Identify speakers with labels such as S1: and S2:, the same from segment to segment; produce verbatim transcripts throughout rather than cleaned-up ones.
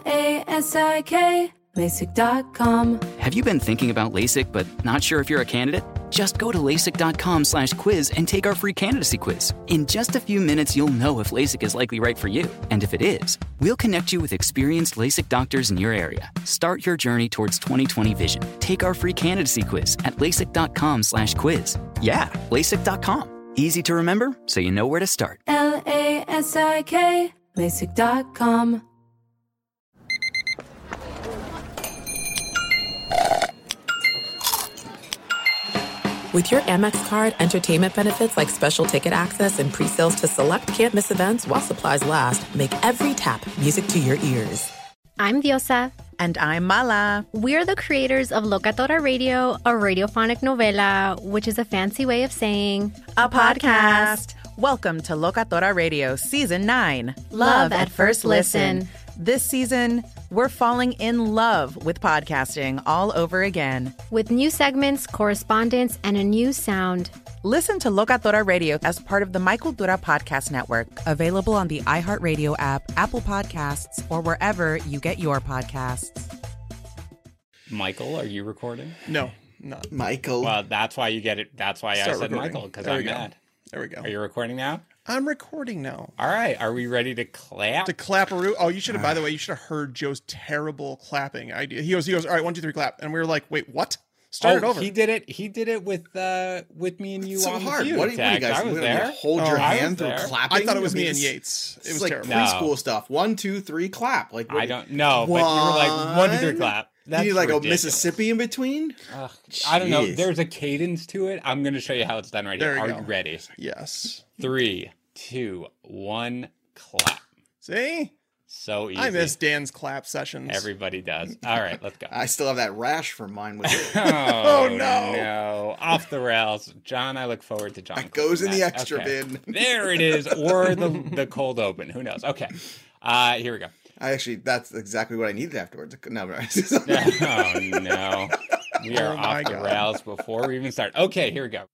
S1: A S I K, LASIK dot com.
S2: Have you been thinking about LASIK but not sure if you're a candidate? Just go to LASIK.com slash quiz and take our free candidacy quiz. In just a few minutes, you'll know if LASIK is likely right for you. And if it is, we'll connect you with experienced LASIK doctors in your area. Start your journey towards twenty twenty vision. Take our free candidacy quiz at LASIK.com slash quiz. Yeah, LASIK dot com. Easy to remember, so you know where to start.
S1: L A S I K, LASIK dot com.
S3: With your Amex card, entertainment benefits like special ticket access and pre-sales to select can't-miss events while supplies last make every tap music to your ears.
S4: I'm Diosa.
S5: And I'm Mala.
S4: We're the creators of Locatora Radio, a radiophonic novela, which is a fancy way of saying
S5: a podcast. Welcome to Locatora Radio Season nine.
S4: Love at First Listen.
S5: This season, we're falling in love with podcasting all over again.
S4: With new segments, correspondence, and a new sound.
S5: Listen to Locatora Radio as part of the My Cultura Podcast Network.
S3: Available on the iHeartRadio app, Apple Podcasts, or wherever you get your podcasts.
S6: Michael, are you recording?
S7: No, not.
S8: Michael.
S6: Well, that's why you get it. That's why
S7: Start
S6: I said
S7: recording.
S6: Michael, because
S7: There
S6: I'm
S7: we go.
S6: mad.
S7: There we go.
S6: Are you recording now?
S7: I'm recording now.
S6: All right. Are we ready to clap?
S7: To clap-a-roo. Oh, you should have, by the way, you should have heard Joe's terrible clapping idea. He goes, he goes, all right, one, two, three, clap. And we were like, wait, what? Start
S6: oh,
S7: it over.
S6: He did it. He did it with uh, with me and you
S8: It's so
S6: on
S8: hard.
S6: the feud.
S8: What do you, what do you
S6: Tags.
S8: guys
S6: I was
S8: what,
S6: there.
S8: hold
S7: Oh,
S8: your
S6: I
S8: hand
S6: was
S8: through
S6: there.
S8: clapping?
S7: I thought it was
S8: I mean,
S7: me and
S8: it's-
S7: Yates. It
S8: It's
S7: was
S8: like
S7: terrible.
S6: No.
S8: preschool stuff. One, two, three, clap. Like what
S6: I
S8: do-
S6: don't know, but you were like one, two, three, clap. That's
S8: you need like
S6: ridiculous.
S8: a Mississippi in between?
S6: Ugh, I don't know.
S8: Jeez.
S6: There's a cadence to it. I'm going to show you how it's done right
S7: There
S6: here.
S7: you
S6: Are
S7: go.
S6: you ready?
S7: Yes.
S6: Three, two, one, clap.
S7: See?
S6: So easy.
S7: I miss Dan's clap sessions.
S6: Everybody does. All right, let's go.
S8: I still have that rash from mine with it.
S6: Oh,
S7: Oh, no.
S6: no. Off the rails. John, I look forward to John.
S8: That goes in
S6: cooking
S8: the
S6: that.
S8: extra
S6: Okay.
S8: bin.
S6: There it is. Or the the cold open. Who knows? Okay. Uh, here we go.
S8: I actually, that's exactly what I needed afterwards. No, but
S6: Oh, no. We are
S7: Oh, my
S6: off the
S7: God.
S6: rails before we even start. Okay, here we go.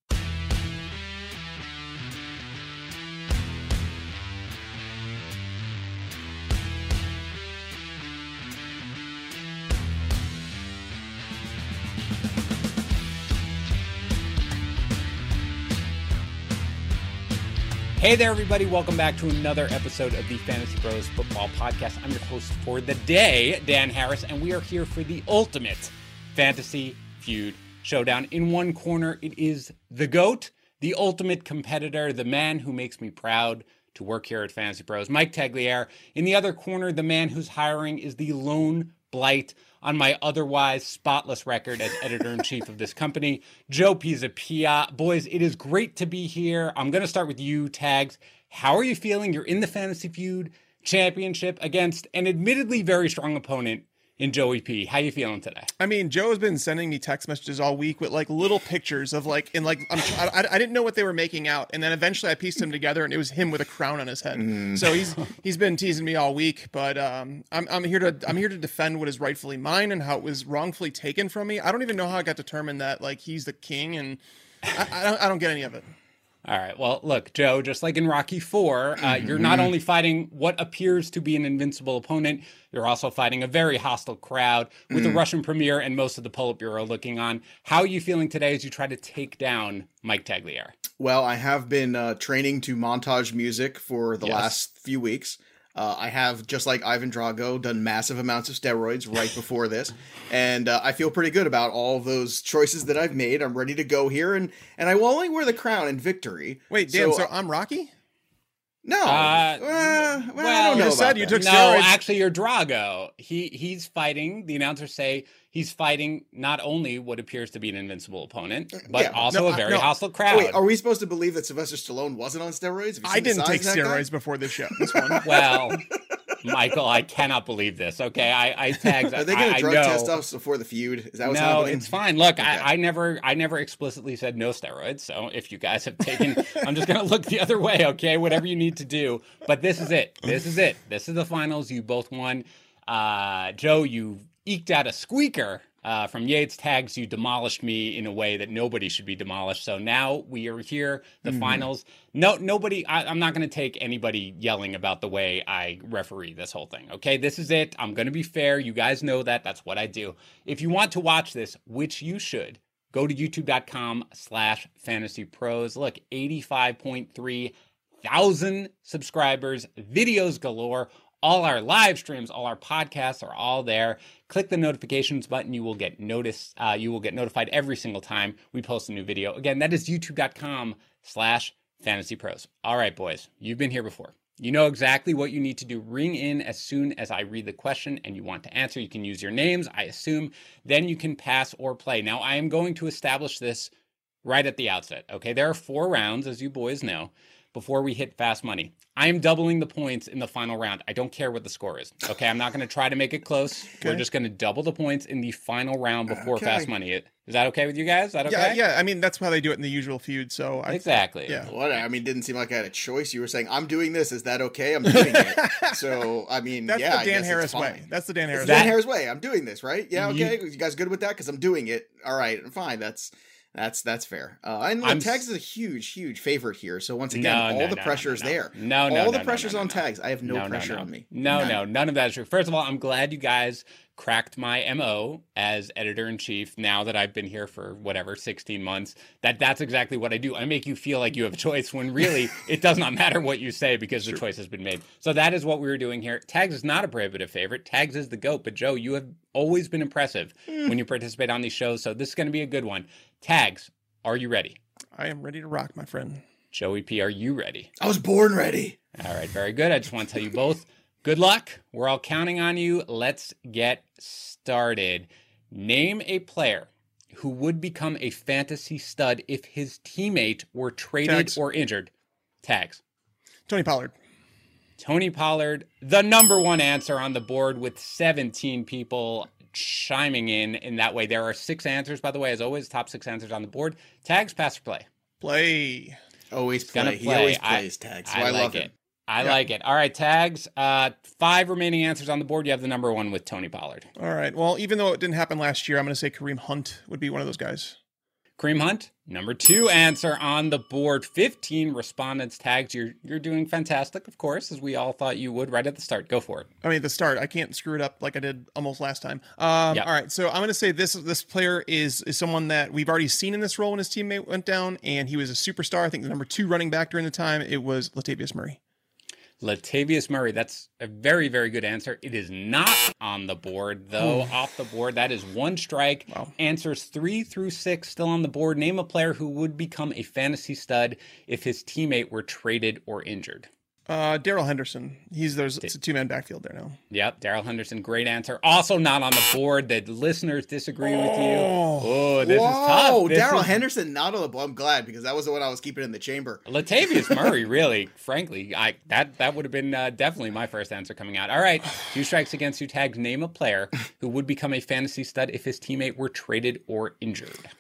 S6: Hey there, everybody. Welcome back to another episode of the Fantasy Bros Football Podcast. I'm your host for the day, Dan Harris, and we are here for the ultimate fantasy feud showdown. In one corner, it is the GOAT, the ultimate competitor, the man who makes me proud to work here at Fantasy Bros, Mike Tagliere. In the other corner, the man whose hiring is the lone blight on my otherwise spotless record as editor-in-chief of this company, Joe Pisapia. Boys, it is great to be here. I'm going to start with you, Tags. How are you feeling? You're in the Fantasy Feud Championship against an admittedly very strong opponent in Joey P. How you feeling today?
S7: I mean, Joe has been sending me text messages all week with like little pictures of like, in like, I'm, I, I didn't know what they were making out. And then eventually I pieced them together and it was him with a crown on his head.
S8: Mm.
S7: So he's, he's been teasing me all week, but um, I'm, I'm here to, I'm here to defend what is rightfully mine and how it was wrongfully taken from me. I don't even know how I got determined that like he's the king and I, I don't, I don't get any of it.
S6: All right. Well, look, Joe, just like in Rocky four, uh, you're not only fighting what appears to be an invincible opponent, you're also fighting a very hostile crowd with the Russian premier and most of the Politburo looking on. How are you feeling today as you try to take down Mike Tagliere?
S8: Well, I have been uh, training to montage music for the
S6: Yes.
S8: last few weeks. Uh, I have, just like Ivan Drago, done massive amounts of steroids right before this, and uh, I feel pretty good about all of those choices that I've made. I'm ready to go here, and, and I will only wear the crown in victory.
S7: Wait, Dan, so,
S8: So,
S7: I'm Rocky?
S8: No,
S6: Uh,
S8: uh, well, I
S6: well,
S8: don't know
S7: you
S8: about
S7: said you
S8: that.
S7: took
S6: No,
S7: steroids.
S6: actually, you're Drago. He he's fighting. The announcers say he's fighting not only what appears to be an invincible opponent, but
S8: Yeah,
S6: also
S7: no,
S6: a
S7: I-
S6: very
S7: no.
S6: hostile crowd.
S8: Wait, are we supposed to believe that Sylvester Stallone wasn't on steroids? Have you
S7: I
S8: seen the
S7: didn't
S8: size
S7: take
S8: of that guy?
S7: steroids before this show. This one.
S6: Well, Michael, I cannot believe this. Okay, I, I tagged.
S8: Are they
S6: I,
S8: going
S6: I
S8: to drug
S6: know.
S8: test us before the feud? Is that what's
S6: No,
S8: happening?
S6: it's fine. Look,
S8: Okay.
S6: I, I never, I never explicitly said no steroids. So if you guys have taken, I'm just gonna look the other way. Okay, whatever you need to do. But this is it. This is it. This is the finals. You both won. Uh, Joe, you eked out a squeaker Uh, from Yates, Tags, you demolished me in a way that nobody should be demolished. So now we are here, the mm-hmm. finals. No, nobody, I, I'm not going to take anybody yelling about the way I referee this whole thing. Okay, this is it. I'm going to be fair. You guys know that. That's what I do. If you want to watch this, which you should, go to youtube.com slash fantasy pros. Look, eighty-five point three thousand subscribers, videos galore. All our live streams, all our podcasts are all there. Click the notifications button. You will get notice. Uh, you will get notified every single time we post a new video. Again, that is youtube.com slash fantasy pros. All right, boys, you've been here before. You know exactly what you need to do. Ring in as soon as I read the question and you want to answer. You can use your names, I assume. Then you can pass or play. Now, I am going to establish this right at the outset. Okay, there are four rounds, as you boys know, before we hit fast money. I am doubling the points in the final round. I don't care what the score is. Okay, I'm not going to try to make it close. Okay. We're just going to double the points in the final round before okay. fast money. Is that okay with you guys? Is that okay?
S7: Yeah, yeah. I mean, that's how they do it in the usual feud. So I,
S6: exactly.
S7: Yeah.
S8: What? I mean, didn't seem like I had a choice. You were saying, I'm doing this. Is that okay? I'm doing it. So, I mean,
S7: that's
S8: yeah,
S7: the Dan
S8: I
S7: Harris way. That's the Dan Harris
S8: way.
S7: Dan
S8: Harris way. I'm doing this, right? Yeah, okay. You, you guys good with that? Because I'm doing it. All right, fine. That's... That's that's fair. Uh, and look, Tags is a huge, huge favorite here. So once again,
S6: no,
S8: all
S6: no,
S8: the
S6: no,
S8: pressure
S6: no,
S8: is
S6: no.
S8: there.
S6: No, no,
S8: all the
S6: no,
S8: pressure's
S6: no, no,
S8: on
S6: no.
S8: Tags. I have no,
S6: no
S8: pressure
S6: no, no.
S8: on me.
S6: No,
S8: none.
S6: no, none of that is true. First of all, I'm glad you guys cracked my M O as editor-in-chief now that I've been here for whatever, sixteen months. That that's exactly what I do. I make you feel like you have a choice when really it does not matter what you say because the choice has been made. So that is what we were doing here. Tags is not a prohibitive favorite. Tags is the GOAT. But Joe, you have always been impressive mm. when you participate on these shows. So this is going to be a good one. Tags, are you ready?
S7: I am ready to rock, my friend.
S6: Joey P, are you ready?
S8: I was born ready.
S6: All right, very good. I just want to tell you both, good luck. We're all counting on you. Let's get started. Name a player who would become a fantasy stud if his teammate were traded
S7: Tags.
S6: or injured. Tags.
S7: Tony Pollard.
S6: Tony Pollard, the number one answer on the board with seventeen people chiming in in that way. There are six answers, by the way, as always, top six answers on the board. Tags, pass or play?
S7: Play.
S8: Always play.
S6: Play.
S8: He always plays I, Tags. So I,
S6: I,
S8: I
S6: like
S8: love
S6: it.
S8: him.
S6: I
S7: yeah.
S6: like it. All right, Tags. Uh, five remaining answers on the board. You have the number one with Tony Pollard.
S7: All right. Well, even though it didn't happen last year, I'm going to say Kareem Hunt would be one of those guys.
S6: Kareem Hunt, number two answer on the board. fifteen respondents. Tags, you're you're doing fantastic, of course, as we all thought you would right at the start. Go for it.
S7: I mean, the start. I can't screw it up like I did almost last time. Um, yep. All right, so I'm going to say this this player is is someone that we've already seen in this role when his teammate went down, and he was a superstar. I think the number two running back during the time, it was Latavius Murray.
S6: Latavius Murray, that's a very, very good answer. It is not on the board, though. Off the board, that is one strike.
S7: Wow. Answers
S6: three through six still on the board. Name a player who would become a fantasy stud if his teammate were traded or injured.
S7: Uh, Darrell Henderson. He's there's it's a two-man backfield there now.
S6: Yep, Darrell Henderson, great answer. Also not on the board. The listeners disagree oh. with you. Oh, this
S8: Whoa,
S6: is tough.
S8: Darrell
S6: is...
S8: Henderson not on the board. I'm glad because that was the one I was keeping in the chamber.
S6: Latavius Murray, really, frankly, I that that would have been uh, definitely my first answer coming out. All right, two strikes against you. Tags. Name a player who would become a fantasy stud if his teammate were traded or injured.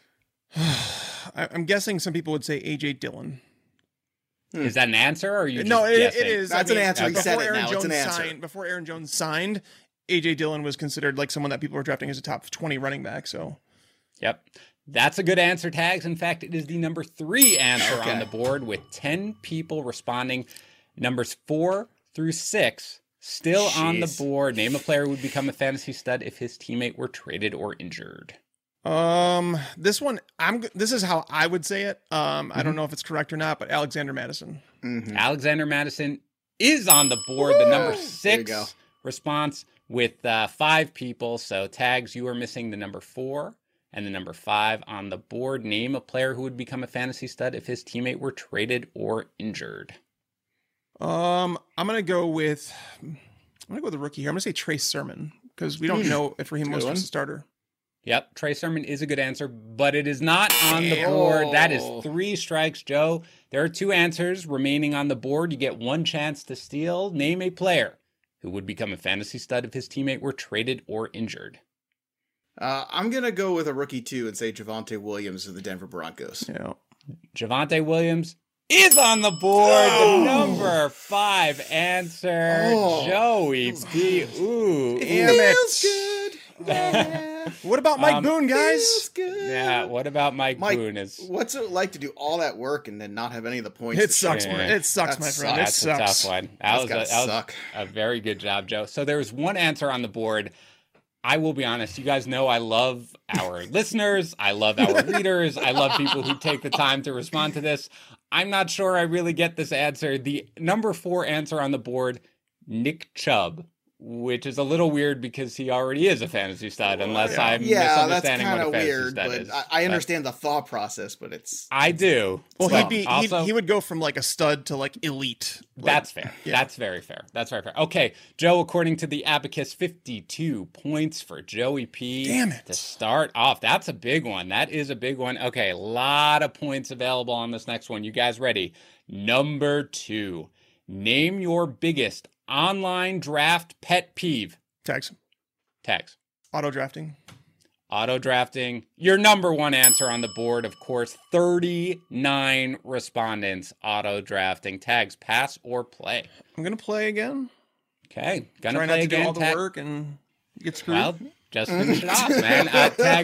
S7: I'm guessing some people would say A J Dillon.
S6: Hmm. Is that an answer, or are you? Just
S7: no, it,
S6: guessing?
S7: it is.
S8: That's
S7: I mean,
S8: an answer. He
S7: before
S8: said it
S7: Aaron
S8: now.
S7: Jones
S8: It's an answer.
S7: Signed, before Aaron Jones signed, A J Dillon was considered like someone that people were drafting as a top twenty running back. So,
S6: yep, that's a good answer. Tags. In fact, it is the number three answer
S8: okay.
S6: on the board with ten people responding. Numbers four through six still Jeez. on the board. Name a player who would become a fantasy stud if his teammate were traded or injured.
S7: Um, this one, I'm. This is how I would say it. Um, mm-hmm. I don't know if it's correct or not, but Alexander Madison.
S6: Mm-hmm. Alexander Madison is on the board. Woo! The number six response with uh, five people. So Tags, you are missing the number four and the number five on the board. Name a player who would become a fantasy stud if his teammate were traded or injured.
S7: Um, I'm gonna go with. I'm gonna go with the rookie here. I'm gonna say Trey Sermon because we don't mm. know if Raheem Mostert's a starter.
S6: Yep, Trey Sermon is a good answer, but it is not on the board.
S8: Oh.
S6: That is three strikes, Joe. There are two answers remaining on the board. You get one chance to steal. Name a player who would become a fantasy stud if his teammate were traded or injured.
S8: Uh, I'm going to go with a rookie, too, and say Javonte Williams of the Denver Broncos.
S7: Yeah.
S6: Javonte Williams is on the board. Oh. The number five answer, oh. Joey P. Ooh.
S7: Damn it.
S8: Feels good. Yeah.
S7: What about Mike
S6: Um,
S7: Boone, guys?
S8: Feels good.
S6: Yeah, what about Mike,
S8: Mike,
S6: Boone? Is
S8: what's it like to do all that work and then not have any of the points?
S7: It
S8: to
S7: sucks,
S8: show?
S6: Yeah.
S7: man. It sucks,
S8: That
S7: my friend. It
S6: That's a
S7: sucks.
S6: tough one. That
S8: That's
S6: was, a,
S8: gotta
S6: that was
S8: suck.
S6: a very good job, Joe. So there was one answer on the board. I will be honest. You guys know I love our listeners. I love our readers. I love people who take the time to respond to this. I'm not sure I really get this answer. The number four answer on the board, Nick Chubb, which is a little weird because he already is a fantasy stud, unless I'm
S8: Yeah, that's
S6: misunderstanding
S8: kind
S6: what a
S8: of
S6: fantasy
S8: weird,
S6: stud
S8: but
S6: is.
S8: I, I understand the thought process, but it's
S6: I do.
S7: Well,
S6: But
S7: he'd be
S6: also,
S7: he'd, he would go from like a stud to like elite. Like,
S6: That's fair.
S7: yeah.
S6: That's very fair. That's very fair. Okay, Joe, according to the Abacus, fifty-two points for Joey P.
S7: Damn it.
S6: To start off. That's a big one. That is a big one. Okay, a lot of points available on this next one. You guys ready? Number two. Name your biggest online draft pet peeve.
S7: tags,
S6: Tags.
S7: auto drafting.
S6: Auto drafting. Your number one answer on the board, of course. thirty-nine respondents. Auto drafting. Tags, pass or play.
S7: I'm gonna play again.
S6: Okay, gonna
S7: Try
S6: play
S7: not to
S6: again.
S7: do all the
S6: Tag-
S7: work and get screwed.
S6: Well, just finish it off, man. Uh, tag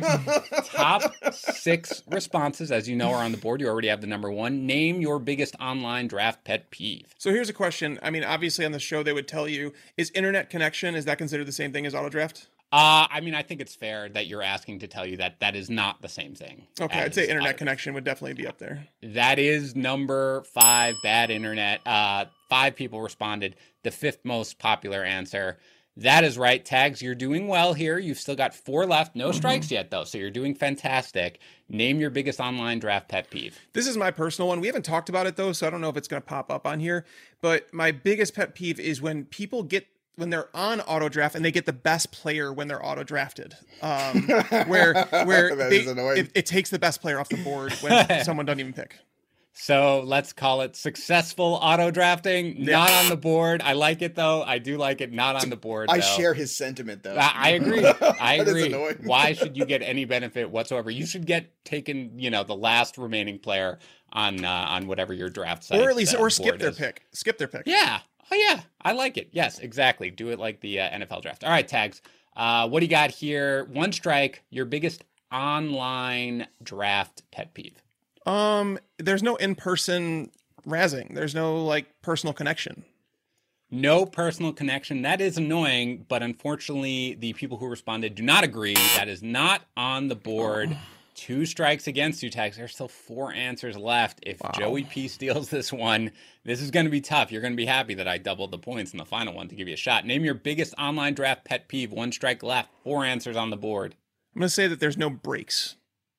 S6: top six responses, as you know, are on the board. You already have the number one. Name your biggest online draft pet peeve.
S7: So here's a question. I mean, obviously on the show they would tell you: is internet connection, is that considered the same thing as auto draft?
S6: Uh, I mean, I think it's fair that you're asking to tell you that that is not the same thing.
S7: Okay, I'd
S6: as
S7: say internet
S6: auto-
S7: connection would definitely be up there.
S6: That is number five, bad internet. Uh, five people responded. The fifth most popular answer. That is right. Tags, you're doing well here. You've still got four left. No strikes yet, though, so you're doing fantastic. Name your biggest online draft pet peeve.
S7: This is my personal one. We haven't talked about it though, so I don't know if it's going to pop up on here. But my biggest pet peeve is when people get when they're on auto draft and they get the best player when they're auto drafted. Um, where where
S8: That
S7: they,
S8: is annoying.
S7: it, it takes the best player off the board when someone doesn't even pick.
S6: So let's call it successful auto drafting. Not on the board. I like it, though. I do like it. Not on the board,
S8: I
S6: though.
S8: share his sentiment though.
S6: I, I agree. I
S8: That is
S6: agree.
S8: annoying.
S6: Why should you get any benefit whatsoever? You should get taken, you know, the last remaining player on uh, on whatever your draft site.
S7: Or at least
S6: uh,
S7: or skip
S6: board
S7: their
S6: is.
S7: pick. Skip their pick.
S6: Yeah. Oh, yeah. I like it. Yes, exactly. Do it like the uh, N F L draft. All right, Tags. Uh, what do you got here? One strike. Your biggest online draft pet peeve.
S7: Um, there's no in-person razzing. There's no like personal connection.
S6: No personal connection. That is annoying, but unfortunately, the people who responded do not agree. That is not on the board. Two strikes against you, Tags. There's still four answers left. If Joey P steals this one, this is going to be tough. You're going to be happy that I doubled the points in the final one to give you a shot. Name your biggest online draft pet peeve. One strike left. Four answers on the board.
S7: I'm gonna say that there's no breaks.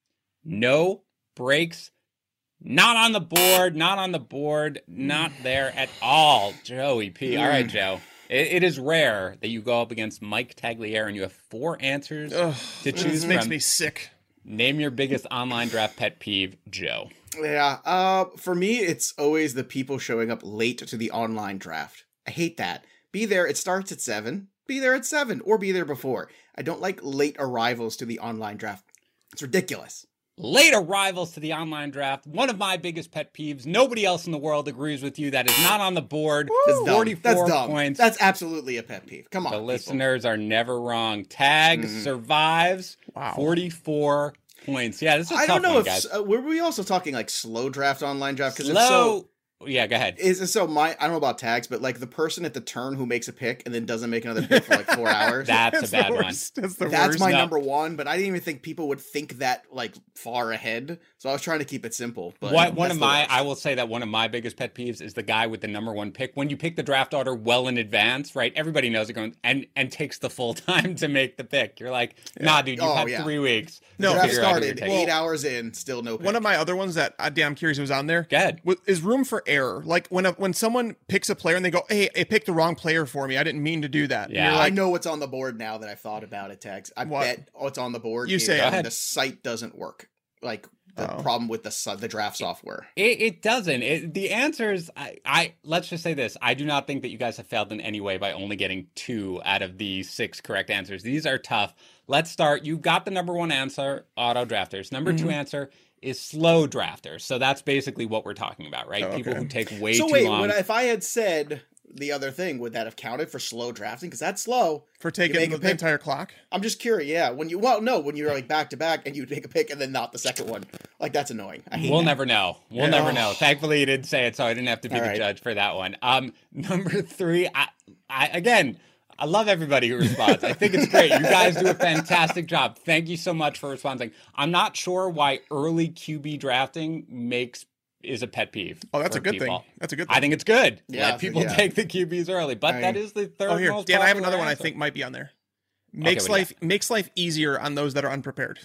S6: No breaks. Not on the board. Not on the board. Not there at all. Joey P. All right, Joe. It, it is rare that you go up against Mike Tagliere and you have four answers
S7: Ugh,
S6: to
S7: this
S6: choose
S7: makes
S6: from.
S7: me sick.
S6: Name your biggest online draft pet peeve, Joe.
S8: Yeah, uh, for me, it's always the people showing up late to the online draft. I hate that. Be there, it starts at seven. Be there at seven, or be there before. I don't like late arrivals to the online draft. It's ridiculous.
S6: Late arrivals to the online draft. One of my biggest pet peeves. Nobody else in the world agrees with you. That is not on the board.
S8: That's dumb.
S6: forty-four
S8: That's dumb.
S6: points.
S8: That's absolutely a pet peeve. Come on,
S6: the
S8: people.
S6: listeners are never wrong. Tag
S8: Mhm.
S6: survives.
S7: Wow.
S6: forty-four points. Yeah, this is a
S8: I
S6: tough
S8: don't know
S6: one,
S8: if
S6: guys.
S8: uh, were we also talking like slow draft online draft? Because
S6: Slow.
S8: if so,
S6: Yeah, go ahead.
S8: is so my I don't know about Tags, but like the person at the turn who makes a pick and then doesn't make another pick for like four hours.
S6: That's a
S7: That's
S6: bad
S7: the
S6: one.
S7: worst. That's the
S8: That's
S7: worst.
S8: my
S6: No.
S8: number one, but I didn't even think people would think that like far ahead. So I was trying to keep it simple. But
S6: What, one
S8: that's
S6: of
S8: the
S6: my,
S8: worst.
S6: I will say that one of my biggest pet peeves is the guy with the number one pick. When you pick the draft order well in advance, right? Everybody knows it going and and takes the full time to make the pick. You're like, nah, dude, you've
S8: Oh,
S6: had
S8: yeah.
S6: three weeks.
S7: No,
S6: to
S8: draft
S6: figure out who you're
S8: started
S6: taking.
S8: eight hours in, still no pick.
S7: One of my other ones that uh, damn curious was on there.
S6: Go ahead.
S7: wa- Is room for error. Like when a, when someone picks a player and they go, "Hey, I picked the wrong player for me. I didn't mean to do that." And
S6: Yeah.
S7: you're
S8: I
S7: like,
S8: know what's on the board now that I've thought about it, Tags. I
S7: What?
S8: bet what's on the board
S7: You
S8: is
S7: say it.
S6: Go ahead.
S8: the site doesn't work. Like the
S7: Oh.
S8: problem with the su- the draft software.
S6: It, it doesn't. It, the answers, I, I let's just say this. I do not think that you guys have failed in any way by only getting two out of the six correct answers. These are tough. Let's start. You got the number one answer, auto drafters. Number
S7: Mm-hmm.
S6: two answer is slow drafters. So that's basically what we're talking about, right?
S7: Oh,
S6: People
S7: okay.
S6: who take way
S8: so
S6: too
S8: wait,
S6: long.
S8: when I, if I had said the other thing, would that have counted for slow drafting? Because that's slow.
S7: For
S8: You
S7: taking
S8: make
S7: the,
S8: a
S7: the
S8: pick-
S7: entire clock.
S8: I'm just curious. Yeah, when you well, no, when you're like back to back and you take a pick and then not the second one, like that's annoying. I hate
S6: We'll
S8: that.
S6: never know. We'll
S7: Yeah.
S6: never know. Thankfully, you didn't say it, so I didn't have to be
S8: All
S6: the
S8: right.
S6: judge for that one. Um, number three, I, I again, I love everybody who responds. I think it's great. You guys do a fantastic job. Thank you so much for responding. I'm not sure why early Q B drafting makes is a pet peeve.
S7: Oh, that's
S6: for
S7: a good
S6: people.
S7: thing. That's a good thing.
S6: I think it's good.
S8: Yeah,
S6: Let people
S8: yeah.
S6: take the Q Bs early, but
S8: I-
S6: that is the third
S7: Oh, here,
S6: most
S7: Dan, I have
S6: popular
S7: another one I
S6: answer.
S7: think might be on there. Makes
S6: what do you
S7: life makes life easier on those that are unprepared.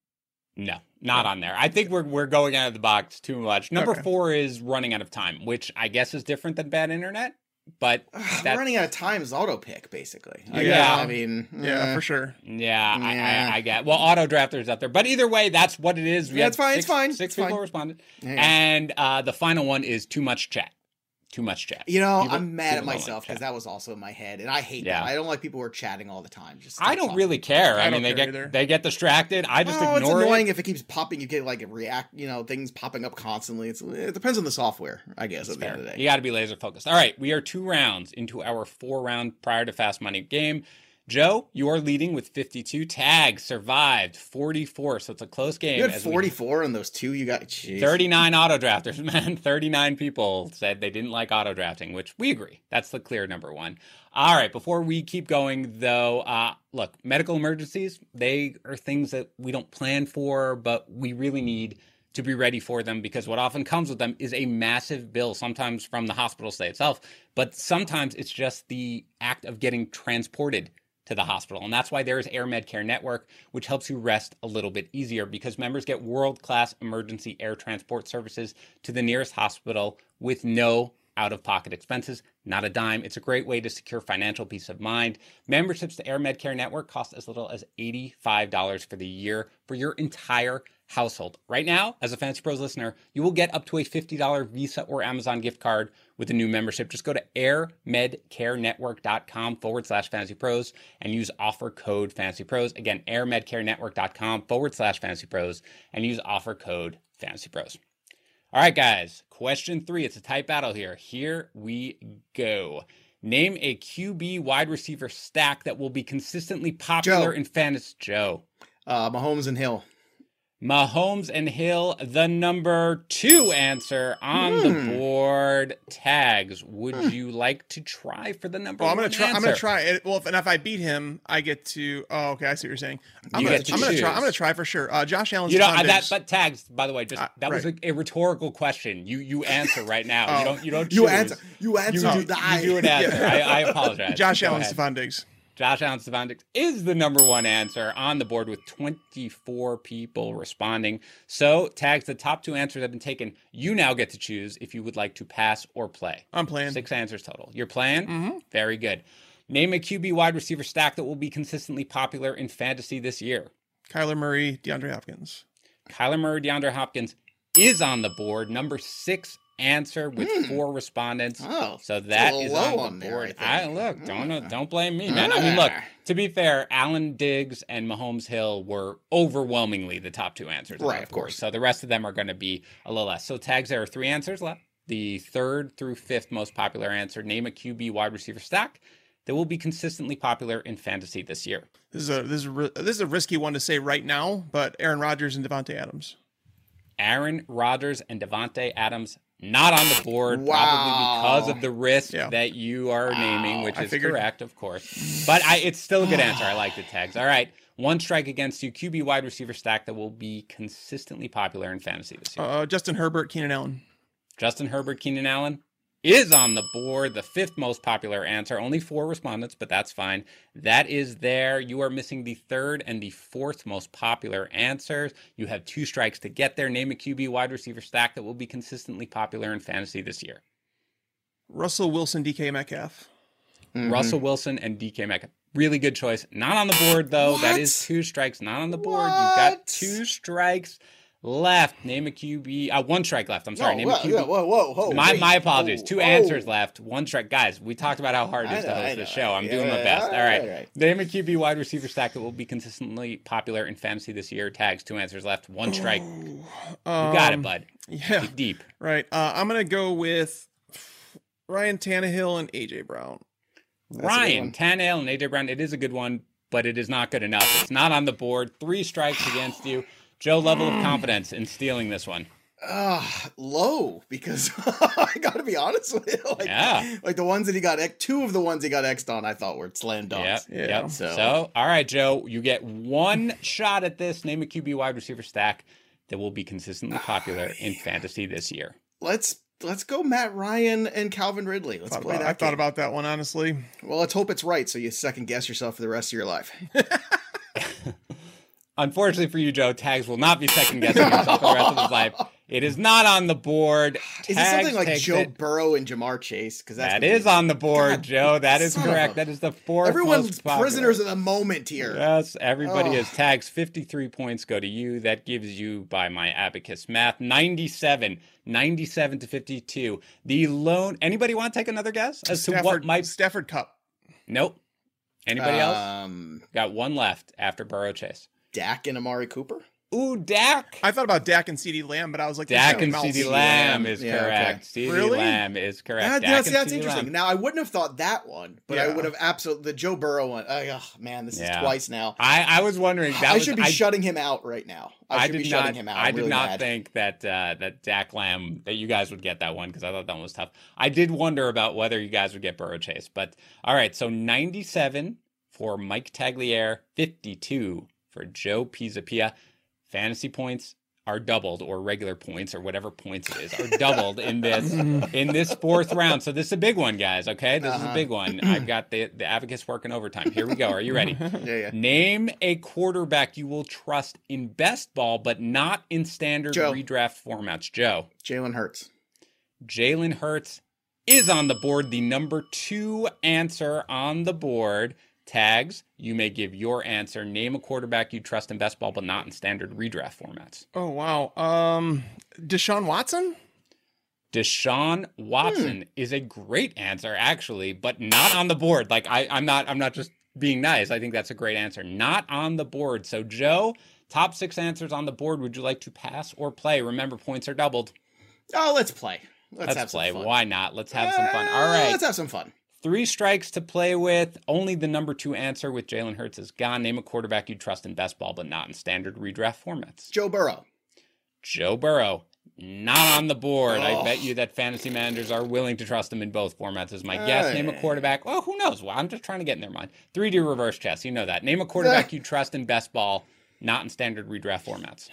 S6: No, not on there. I think we're we're going out of the box too much. Number
S7: Okay.
S6: four is running out of time, which I guess is different than bad internet, but that,
S8: running out of time is auto pick basically. I
S6: Yeah.
S8: guess. I mean,
S7: Yeah,
S8: eh.
S7: for sure.
S6: yeah,
S8: Yeah.
S6: I, I, I get. Well, auto drafters up there, but either way, that's what it is. We
S8: Yeah,
S6: had
S8: it's fine,
S6: Six,
S8: it's fine,
S6: Six
S8: it's
S6: people
S8: fine.
S6: responded,
S8: Yeah.
S6: and uh, the final one is too much chat. Too much chat.
S8: You know,
S6: People-
S8: I'm mad at
S6: people don't like
S8: myself because
S6: chat.
S8: that was also in my head, and I hate
S6: Yeah.
S8: that. I don't like people who are chatting all the time. Just
S6: I
S8: stop
S6: don't
S8: talking.
S6: really care. I,
S7: I
S6: mean,
S7: don't
S6: they
S7: care
S6: get
S7: either.
S6: they get distracted. I just
S8: Oh, it's
S6: ignore
S8: annoying
S6: it.
S8: if it keeps popping. You get like a react, you know, things popping up constantly. It's it depends on the software, I guess. At the end of the day,
S6: You got to be laser focused. All right, we are two rounds into our four round prior to Fast Money game. Joe, you are leading with fifty-two. Tag survived forty-four, so it's a close game.
S8: you had
S6: as we-
S8: forty-four and those two. You got jeez.
S6: thirty-nine auto drafters, man. thirty-nine people said they didn't like auto drafting, which we agree. That's the clear number one. All right, before we keep going, though, uh, look, medical emergencies, they are things that we don't plan for, but we really need to be ready for them because what often comes with them is a massive bill, sometimes from the hospital stay itself, but sometimes it's just the act of getting transported to the hospital. And that's why there is Air Med Care Network, which helps you rest a little bit easier because members get world-class emergency air transport services to the nearest hospital with no out-of-pocket expenses, not a dime. It's a great way to secure financial peace of mind. Memberships to Air Med Care Network cost as little as eighty-five dollars for the year for your entire household. Right now, as a Fantasy Pros listener, you will get up to a fifty dollars Visa or Amazon gift card with a new membership. Just go to airmedcarenetwork.com forward slash Fantasy Pros and use offer code Fantasy Pros. Again, airmedcarenetwork.com forward slash Fantasy Pros and use offer code Fantasy Pros. All right, guys, question three. It's a tight battle here. Here we go. Name a Q B wide receiver stack that will be consistently popular
S8: Joe.
S6: in fantasy. Joe.
S8: uh, Mahomes and Hill.
S6: Mahomes and Hill, the number two answer on the
S8: Hmm.
S6: board. Tags, would you like to try for the number
S7: Well, I'm
S6: one
S7: gonna try.
S6: answer?
S7: I'm gonna try it. Well, if, and if I beat him, I get to. Oh, okay. I see what you're saying. I'm
S6: You
S7: gonna.
S6: get to
S7: I'm gonna try.
S6: choose.
S7: I'm gonna try for sure. Uh, Josh Allen's.
S6: You know,
S7: Stephon
S6: I- that,
S7: Diggs.
S6: but Tags, by the way, just
S7: Uh,
S6: that was a,
S7: right.
S6: a rhetorical question. You you answer right now. You
S7: Oh.
S6: don't you don't
S8: You
S6: choose.
S8: answer. You answer.
S6: You,
S8: You,
S6: do,
S8: die.
S6: you do an answer. I, I apologize.
S7: Josh
S6: Go
S7: Allen,
S6: ahead.
S7: Stephon Diggs.
S6: Josh Allen Stephon Diggs is the number one answer on the board with twenty-four people responding. So, Tags, the top two answers have been taken. You now get to choose if you would like to pass or play.
S7: I'm playing.
S6: Six answers total. You're playing?
S7: Mm-hmm.
S6: Very good. Name a Q B wide receiver stack that will be consistently popular in fantasy this year.
S7: Kyler Murray, DeAndre Hopkins.
S6: Kyler Murray, DeAndre Hopkins is on the board. Number six answer with four respondents.
S8: Oh,
S6: so
S8: it's a
S6: that
S8: little
S6: is
S8: low
S6: on the
S8: on there,
S6: board.
S8: I
S6: I,
S8: think.
S6: look, don't
S8: Ah.
S6: don't blame me, man. I mean, look.
S8: Ah.
S6: To be fair, Allen Diggs and Mahomes Hill were overwhelmingly the top two answers. on
S8: Right,
S6: the
S8: of
S6: board.
S8: course.
S6: So the rest of them are going to be a little less. So Tags, there are three answers left. The third through fifth most popular answer: name a Q B wide receiver stack that will be consistently popular in fantasy this year.
S7: This is a this is a, ri- this is a risky one to say right now, but Aaron Rodgers and Devontae Adams.
S6: Aaron Rodgers and Devontae Adams not on the board,
S8: Wow.
S6: probably because of the risk
S7: Yeah.
S6: that you are naming, which
S7: I
S6: is
S7: figured.
S6: correct, of course. But I, it's still a good answer. I like the Tags. All right, one strike against you. Q B wide receiver stack that will be consistently popular in fantasy this year.
S7: Uh, Justin Herbert, Keenan Allen.
S6: Justin Herbert, Keenan Allen is on the board, the fifth most popular answer. Only four respondents, but that's fine. That is there. You are missing the third and the fourth most popular answers. You have two strikes to get there. Name a Q B wide receiver stack that will be consistently popular in fantasy this year.
S7: Russell Wilson, D K Metcalf.
S8: Mm-hmm.
S6: Russell Wilson and D K Metcalf. Really good choice. Not on the board, though. That
S8: What?
S6: is two strikes. Not on the board. You've got
S8: What?
S6: two strikes left. Name a Q B. Uh, one strike left. I'm sorry.
S8: Whoa,
S6: Name
S8: whoa,
S6: a Q B.
S8: yeah, whoa, whoa, whoa,
S6: My
S8: wait.
S6: my apologies.
S8: Whoa,
S6: Two
S8: whoa.
S6: answers left. One strike. Guys, we talked about how hard it
S8: I
S6: is to
S8: know, I
S6: host
S8: know.
S6: this show. I'm
S8: Yeah,
S6: doing my
S8: yeah,
S6: best.
S8: all
S6: All right.
S8: right, all right.
S6: Name a Q B wide receiver stack that will be consistently popular in fantasy this year. Tags. Two answers left. One strike. You got it,
S7: Um,
S6: bud.
S7: Yeah,
S6: Dig deep.
S7: right. Uh, I'm gonna go with Ryan Tannehill and A J Brown.
S8: That's
S6: Ryan Tannehill and A J Brown. It is a good one, but it is not good enough. It's not on the board. Three strikes against you. Joe, level of confidence in stealing this one.
S8: Uh, low, because I gotta be honest with you. Like,
S6: Yeah.
S8: Like the ones that he got, two of the ones he got X'd on, I thought were slam dunks.
S6: Yep.
S7: Yeah.
S6: Yep. So.
S8: So-
S6: all right, Joe, you get one shot at this. Name a Q B wide receiver stack that will be consistently popular in fantasy this year.
S8: Let's let's go Matt Ryan and Calvin Ridley. Let's
S7: Thought
S8: play
S7: about-
S8: that.
S7: I thought
S8: game.
S7: about that one, honestly.
S8: Well, let's hope it's right, so you second guess yourself for the rest of your life.
S6: Unfortunately for you, Joe, Tags will not be second guessing himself for the rest of his life. It is not on the board.
S8: Is it
S6: Tags
S8: something like
S6: takes
S8: Joe
S6: it.
S8: Burrow and Jamar Chase? Because
S6: That is on the board,
S8: God,
S6: Joe. That is
S8: son of
S6: correct.
S8: a-
S6: That is the fourth
S8: Everyone's
S6: most popular.
S8: prisoners of the moment here.
S6: Yes, everybody
S8: Oh.
S6: is. Tags fifty-three points go to you. That gives you, by my abacus math, ninety-seven. ninety-seven to fifty-two. The lone. Anybody want to take another guess as to
S7: Stafford,
S6: what might?
S7: Stafford Cup.
S6: Nope. Anybody else?
S8: Um,
S6: Got one left after Burrow Chase.
S8: Dak and Amari Cooper.
S6: Ooh, Dak.
S7: I thought about Dak and CeeDee Lamb, but I was like,
S6: Dak
S7: there's
S6: and
S7: no mouse.
S6: CeeDee
S8: Lamb.
S6: Lamb is
S8: Yeah,
S6: correct.
S8: okay.
S6: CeeDee
S7: Really?
S6: Lamb is correct.
S8: Yeah,
S6: Dak
S8: that's,
S6: and
S8: that's
S6: CeeDee
S8: interesting.
S6: Lamb.
S8: Now, I wouldn't have thought that one, but I
S7: Yeah.
S8: would have absolutely the Joe Burrow one. Oh, man, this
S6: Yeah.
S8: is twice now.
S6: I, I was wondering. That
S8: I
S6: was,
S8: should be
S6: I,
S8: shutting him out right now. I,
S6: I
S8: should
S6: did
S8: be
S6: not.
S8: shutting him out.
S6: I
S8: I'm
S6: did
S8: really
S6: not
S8: mad.
S6: think that uh, that Dak Lamb that you guys would get that one because I thought that one was tough. I did wonder about whether you guys would get Burrow Chase, but all right. So ninety-seven for Mike Tagliere, fifty-two for Joe Pisapia. Fantasy points are doubled, or regular points, or whatever points it is, are doubled in this in this fourth round. So this is a big one, guys. Okay, this
S8: Uh-huh.
S6: is a big one. I've got the the advocates working overtime. Here we go. Are you ready?
S8: Yeah, yeah.
S6: Name a quarterback you will trust in best ball, but not in standard
S8: Joe.
S6: redraft formats. Joe.
S8: Jalen Hurts.
S6: Jalen Hurts is on the board. The number two answer on the board. Tags, you may give your answer. Name a quarterback you trust in best ball, but not in standard redraft formats.
S7: Oh, wow. Um, Deshaun Watson?
S6: Deshaun Watson
S8: Hmm.
S6: is a great answer, actually, but not on the board. Like I, I'm not, I'm not just being nice. I think that's a great answer. Not on the board. So, Joe, top six answers on the board. Would you like to pass or play? Remember, points are doubled.
S8: Oh, let's play. Let's,
S6: Let's,
S8: have
S6: play.
S8: some fun.
S6: Why not? Let's have some fun.
S8: Uh,
S6: All right.
S8: Let's have some fun.
S6: Three strikes to play with. Only the number two answer with Jalen Hurts is gone. Name a quarterback you trust in best ball, but not in standard redraft formats.
S8: Joe Burrow.
S6: Joe Burrow, not on the board. I
S8: Oh.
S6: bet you that fantasy managers are willing to trust him in both formats, is my guess. Name a
S8: Hey.
S6: quarterback. Well, who knows? Well, I'm just trying to get in their mind. three D reverse chess. You know that. Name a quarterback you trust in best ball, not in standard redraft formats.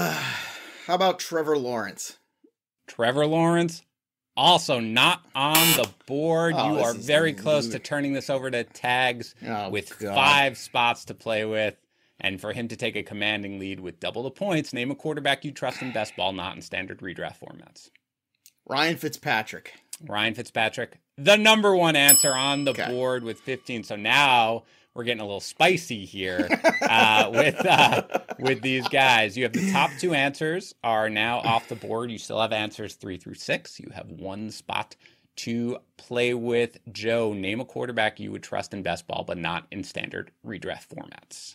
S8: How about Trevor Lawrence?
S6: Trevor Lawrence, also not on the board.
S8: Oh,
S6: you
S8: this
S6: are
S8: is
S6: very close
S8: weird.
S6: to turning this over to Tags
S8: Oh,
S6: with
S8: God.
S6: five spots to play with. And for him to take a commanding lead with double the points, name a quarterback you trust in best ball, not in standard redraft formats.
S8: Ryan Fitzpatrick.
S6: Ryan Fitzpatrick, the number one answer on the
S8: Okay.
S6: board with fifteen. So now we're getting a little spicy here uh, with uh, with these guys. You have the top two answers are now off the board. You still have answers three through six. You have one spot to play with. Joe, name a quarterback you would trust in best ball, but not in standard redraft formats.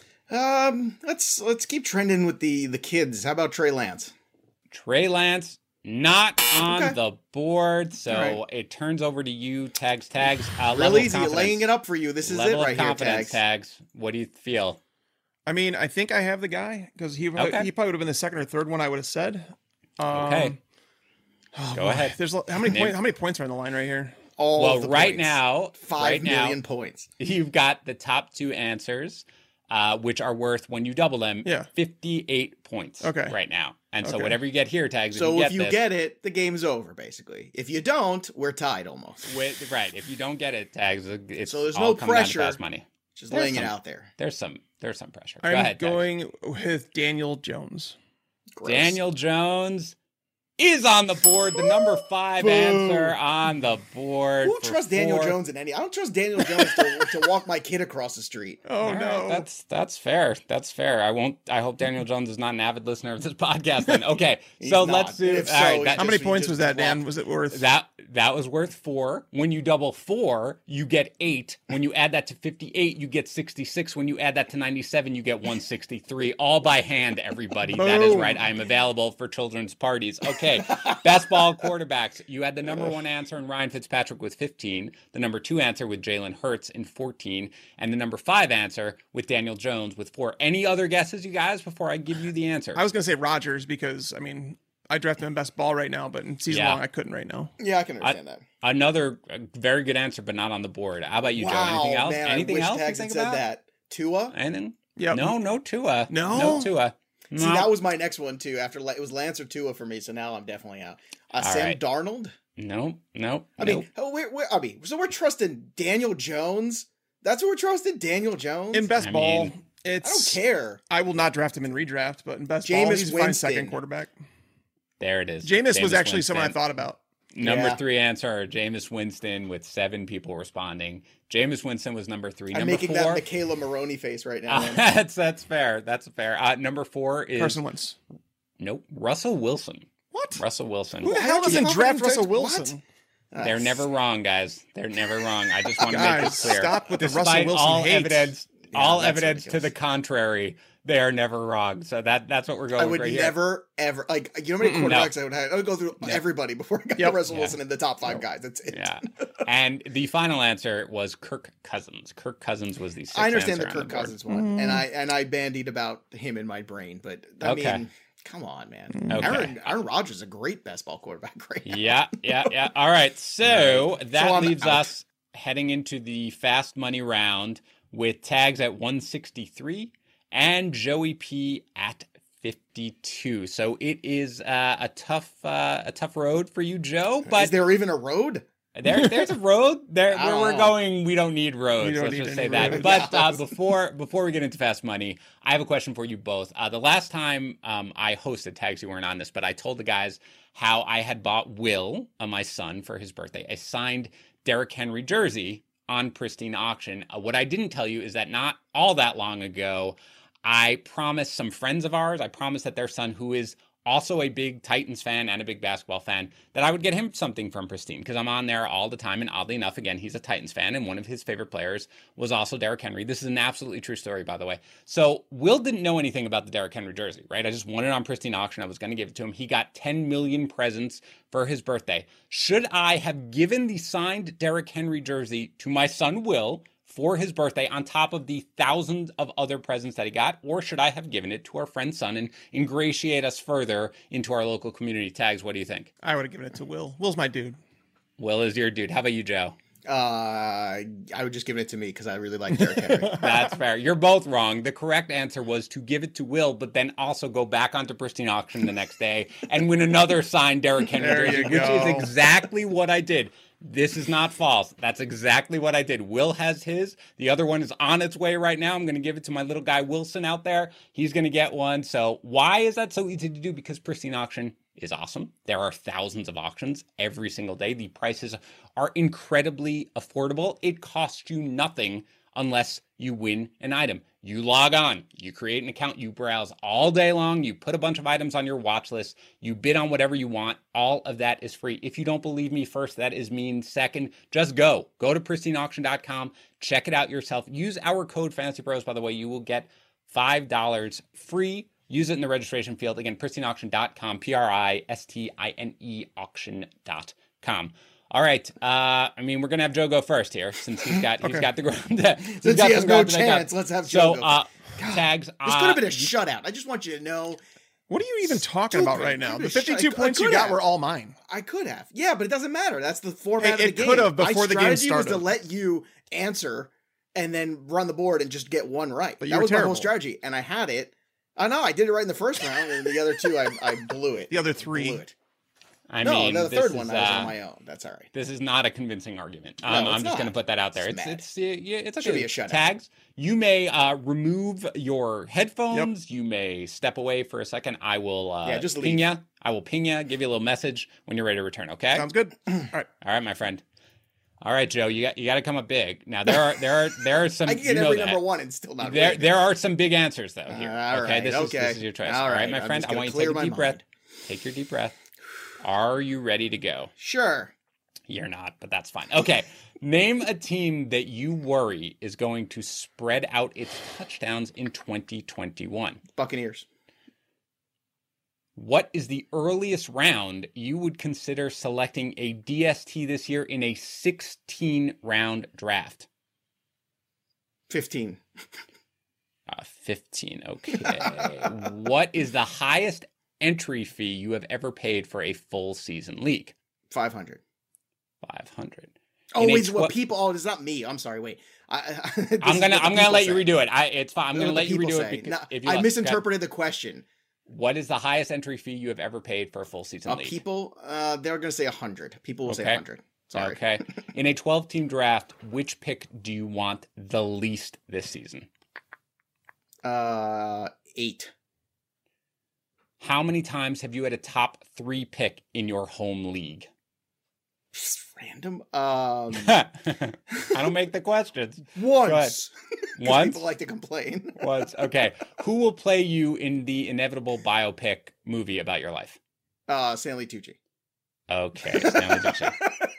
S8: Um, let's let's keep trending with the the kids. How about Trey Lance?
S6: Trey Lance, not on
S8: Okay.
S6: the board. So
S8: All right.
S6: it turns over to you, Tags, Tags. Uh, level
S8: Real
S6: of
S8: easy,
S6: confidence.
S8: laying it up for you. This is
S6: Level
S8: it right
S6: of
S8: here,
S6: confidence,
S8: Tags.
S6: Tags. What do you feel?
S7: I mean, I think I have the guy because he
S6: Okay.
S7: he probably would have been the second or third one I would have said. Um,
S6: Okay.
S7: oh,
S6: Go
S7: boy.
S6: ahead.
S7: There's lo- how many
S6: Name-
S7: points? How many points are on the line right here?
S8: All
S6: Well,
S8: of the
S6: right
S8: points.
S6: now,
S8: five
S6: right now,
S8: million points.
S6: you've got the top two answers, uh, which are worth, when you double them,
S7: Yeah.
S6: fifty-eight points
S7: Okay.
S6: right now. And so
S7: Okay.
S6: whatever you get here, Tags,
S8: So
S6: if you
S8: if
S6: get
S8: you
S6: this,
S8: get it, the game's over. Basically, if you don't, we're tied almost.
S6: with, right, if you don't get it, Tags, it's
S8: So there's
S6: all
S8: no
S6: come down to
S8: pressure.
S6: fast money.
S8: Just
S6: There's
S8: laying
S6: some-
S8: it out there.
S6: There's some, there's some pressure. Go
S7: I'm
S6: ahead, Tags.
S7: going with Daniel Jones.
S8: Gross.
S6: Daniel Jones is on the board, the number five
S8: Boo.
S6: answer on the board.
S8: Who
S6: for
S8: trusts Daniel
S6: four.
S8: Jones in any? I don't trust Daniel Jones to, to walk my kid across the street.
S7: Oh
S6: All right,
S7: no,
S6: that's that's fair. That's fair. I won't. I hope Daniel Jones is not an avid listener of this podcast. Then okay,
S8: He's
S6: so
S8: not.
S6: let's do.
S8: If
S6: all
S8: so,
S6: right,
S8: he
S6: that,
S7: how many
S8: just-
S7: points
S8: just
S7: was that, Dan?
S8: blocked.
S7: Was it worth?
S6: that that was worth four. When you double four, you get eight. When you add that to fifty-eight, you get sixty-six. When you add that to ninety-seven, you get one sixty-three. All by hand, everybody. That is
S7: Boom.
S6: right. I am available for children's parties. Okay. Okay, best ball quarterbacks. You had the number one answer in Ryan Fitzpatrick with fifteen, the number two answer with Jalen Hurts in fourteen, and the number five answer with Daniel Jones with four. Any other guesses, you guys, before I give you the answer?
S7: I was going to say Rodgers because, I mean, I drafted him best ball right now, but in season
S6: Yeah.
S7: long, I couldn't right now.
S8: Yeah, I can understand
S6: I,
S8: that.
S6: Another uh, very good answer, but not on the board. How about you,
S8: Wow,
S6: Joe? Anything else?
S8: man,
S6: Anything
S8: I wish
S6: else
S8: Tags
S6: you
S8: had
S6: think
S8: said
S6: about?
S8: that. Tua?
S6: Anything?
S7: Yep.
S6: No, no Tua.
S7: No?
S6: No Tua. No.
S8: See, that was my next one, too. After it was Lance or Tua for me, so now I'm definitely out. Uh, Sam
S6: right.
S8: Darnold?
S6: Nope, nope,
S8: I
S6: nope.
S8: mean, oh, we're, we're, I mean, so we're trusting Daniel Jones? That's what we're trusting? Daniel Jones?
S7: In best
S6: I
S7: ball,
S6: mean-
S8: I don't
S7: it's.
S8: care.
S7: I will not draft him in redraft, but in best
S8: Jameis
S7: ball, he's a fine
S8: Winston.
S7: second quarterback.
S6: There it is.
S7: Jameis was
S6: Jameis
S7: actually someone I
S6: Winston.
S7: thought about.
S6: Number
S8: Yeah.
S6: three answer, Jameis Winston, with seven people responding. Jameis Winston was number three.
S8: I'm
S6: number
S8: making
S6: four,
S8: that Michaela Maroney face right now.
S6: Uh,
S8: man.
S6: that's that's fair. That's fair. Uh, number four is
S7: Carson Wentz.
S6: nope. Russell Wilson.
S7: What?
S6: Russell Wilson.
S7: Who the
S8: Why
S7: hell
S8: would you
S7: doesn't
S8: come
S7: draft
S8: and
S7: Russell
S8: draft-
S7: Wilson?
S6: They're never wrong, guys. They're never wrong. I just want to make it
S7: Guys,
S6: clear.
S7: stop with the Russell
S6: Despite
S7: Wilson
S6: all
S7: hate.
S6: evidence,
S8: Yeah,
S6: all
S8: that's
S6: evidence to
S8: ridiculous.
S6: the contrary, they are never wrong. So that that's what we're going
S8: I
S6: with
S8: would
S6: right here.
S8: never, ever, like, you know how many
S6: Mm-mm,
S8: quarterbacks
S6: no.
S8: I would have? I would go through everybody before I got
S7: Yep.
S8: to Russell
S6: Yeah.
S8: Wilson in the top five guys. That's it.
S6: Yeah. And the final answer was Kirk Cousins. Kirk Cousins was the sixth
S8: I understand the
S6: answer on
S8: Kirk
S6: board.
S8: Cousins one, and I and I bandied about him in my brain, but I
S6: Okay.
S8: mean, come on, man.
S6: Okay.
S8: Aaron Aaron Rodgers is a great best ball quarterback right now.
S6: Yeah, yeah, yeah. All right. So that
S8: So I'm
S6: leaves
S8: out.
S6: us heading into the fast money round with Tags at one sixty-three and Joey P at fifty-two. So it is uh, a tough uh, a tough road for you, Joe. But
S8: Is there even a road?
S6: There, there's a road. There,
S8: I
S6: where
S8: don't
S6: we're
S8: know.
S6: going, we don't need roads.
S7: We don't
S6: Let's
S7: need
S6: just
S7: any
S6: say that.
S7: roads.
S6: But uh,
S8: Yes.
S6: before before we get into fast money, I have a question for you both. Uh, the last time um, I hosted Tags, you weren't on this, but I told the guys how I had bought Will, uh, my son, for his birthday, a signed Derrick Henry jersey on Pristine Auction. Uh, what I didn't tell you is that not all that long ago, I promised some friends of ours, I promised that their son, who is also a big Titans fan and a big basketball fan, that I would get him something from Pristine because I'm on there all the time. And oddly enough, again, he's a Titans fan, and one of his favorite players was also Derrick Henry. This is an absolutely true story, by the way. So Will didn't know anything about the Derrick Henry jersey, right? I just won it on Pristine Auction. I was going to give it to him. He got ten million presents for his birthday. Should I have given the signed Derrick Henry jersey to my son, Will, for his birthday on top of the thousands of other presents that he got? Or should I have given it to our friend son and ingratiate us further into our local community? Tags, what do you think?
S7: I would have given it to Will. Will's my dude.
S6: Will is your dude. How about you, Joe?
S8: Uh, I would just give it to me because I really like Derrick Henry.
S6: That's fair. You're both wrong. The correct answer was to give it to Will, but then also go back onto Pristine Auction the next day and win another signed Derrick Henry
S7: There
S6: jersey,
S7: you
S6: which is
S7: go.
S6: exactly what I did. This is not false. That's exactly what I did. Will has his. The other one is on its way right now. I'm going to give it to my little guy Wilson out there. He's going to get one. So why is that so easy to do? Because Pristine Auction is awesome. There are thousands of auctions every single day. The prices are incredibly affordable. It costs you nothing unless you win an item. You log on, you create an account, you browse all day long, you put a bunch of items on your watch list, you bid on whatever you want. All of that is free. If you don't believe me, first, that is mean. Second, just go. Go to pristine auction dot com, check it out yourself. Use our code Fantasy Bros, by the way. You will get five dollars free. Use it in the registration field. Again, pristine auction dot com, P R I S T I N E auction dot com. All right. Uh, I mean, we're gonna have Joe go first here, since he's got he's
S7: Okay.
S6: got the ground. Since
S8: Since he has no chance, let's have Joe
S6: so.
S8: go.
S6: Uh, tags.
S8: This
S6: uh,
S8: could have been a shutout. I just want you to know
S7: What are you even talking about
S8: Stupid.
S7: right now?
S8: Could
S7: The
S8: have shut-
S7: fifty-two
S8: I
S7: points you
S8: could
S7: got
S8: have.
S7: were all mine.
S8: I could have. Yeah, but it doesn't matter. That's the format
S7: It-
S8: of
S7: it
S8: the game.
S7: could have before
S8: My
S7: the game
S8: strategy was to
S7: started.
S8: let you answer and then run the board and just get one right.
S7: But you
S8: that
S7: were
S8: was my
S7: terrible.
S8: whole strategy, and I had it. I know I did it right in the first round, and the other two I, I blew it.
S7: The other three.
S8: Blew it.
S6: I
S8: no,
S6: mean,
S8: no, the
S6: this
S8: third
S6: is,
S8: one I was
S6: uh,
S8: on my own. That's all right.
S6: This is not a convincing argument. Um,
S8: No, it's
S6: I'm just
S8: not.
S6: going to put that out there.
S8: It's
S6: It's
S8: mad.
S6: it's yeah, yeah, it's okay.
S8: Should be a shutout.
S6: Tags. You may uh, remove your headphones. You may step away for a second. I will uh,
S8: Yeah, just
S6: ping
S8: leave.
S6: ya. I will ping ya. Give you a little message when you're ready to return. Okay.
S7: Sounds good. All right.
S6: All right, my friend. All right, Joe. You got you got to come up big. Now there are there are there are some.
S8: I can get
S6: you know
S8: every
S6: that.
S8: number one and still not
S6: There
S8: win.
S6: there are some big answers though here.
S8: All
S6: okay,
S8: right,
S6: this is
S8: okay.
S6: this is your choice.
S8: All
S6: All right,
S8: right,
S6: my
S8: I'm
S6: friend.
S8: just
S6: I
S8: gonna
S6: want you to
S8: clear
S6: take a
S8: my
S6: deep breath.
S8: mind.
S6: Take your deep breath. Are you ready to go?
S8: Sure.
S6: You're not, but that's fine. Okay. Name a team that you worry is going to spread out its touchdowns in twenty twenty-one.
S8: Buccaneers.
S6: What is the earliest round you would consider selecting a D S T this year in a sixteen-round draft?
S8: fifteen.
S6: Uh, fifteen, okay. What is the highest entry fee you have ever paid for a full season league?
S8: five hundred.
S6: five hundred.
S8: Oh,
S6: In a
S8: wait,
S6: tw-
S8: what people? Oh, it's not me. I'm sorry. Wait, I, I, this
S6: I'm
S8: is
S6: gonna
S8: what the
S6: I'm gonna
S8: people
S6: let you
S8: say.
S6: redo it. I it's fine. I'm
S8: This is
S6: gonna
S8: what
S6: let
S8: the
S6: you
S8: people
S6: redo
S8: say.
S6: it because
S8: No,
S6: if you
S8: I
S6: look-
S8: misinterpreted the question.
S6: What is the highest entry fee you have ever paid for a full season
S8: Uh,
S6: league?
S8: people, uh, they're going to say one hundred. People will say
S6: Okay.
S8: one hundred. Sorry.
S6: Okay. In a twelve-team draft, which pick do you want the least this season?
S8: Uh, eight.
S6: How many times have you had a top three pick in your home league?
S8: Just random. Um,
S6: I don't make the questions.
S8: once. 'Cause
S6: Once?
S8: People like to complain.
S6: Once. Okay. Who will play you in the inevitable biopic movie about your life?
S8: Uh, Stanley Tucci.
S6: Okay. Stanley Tucci.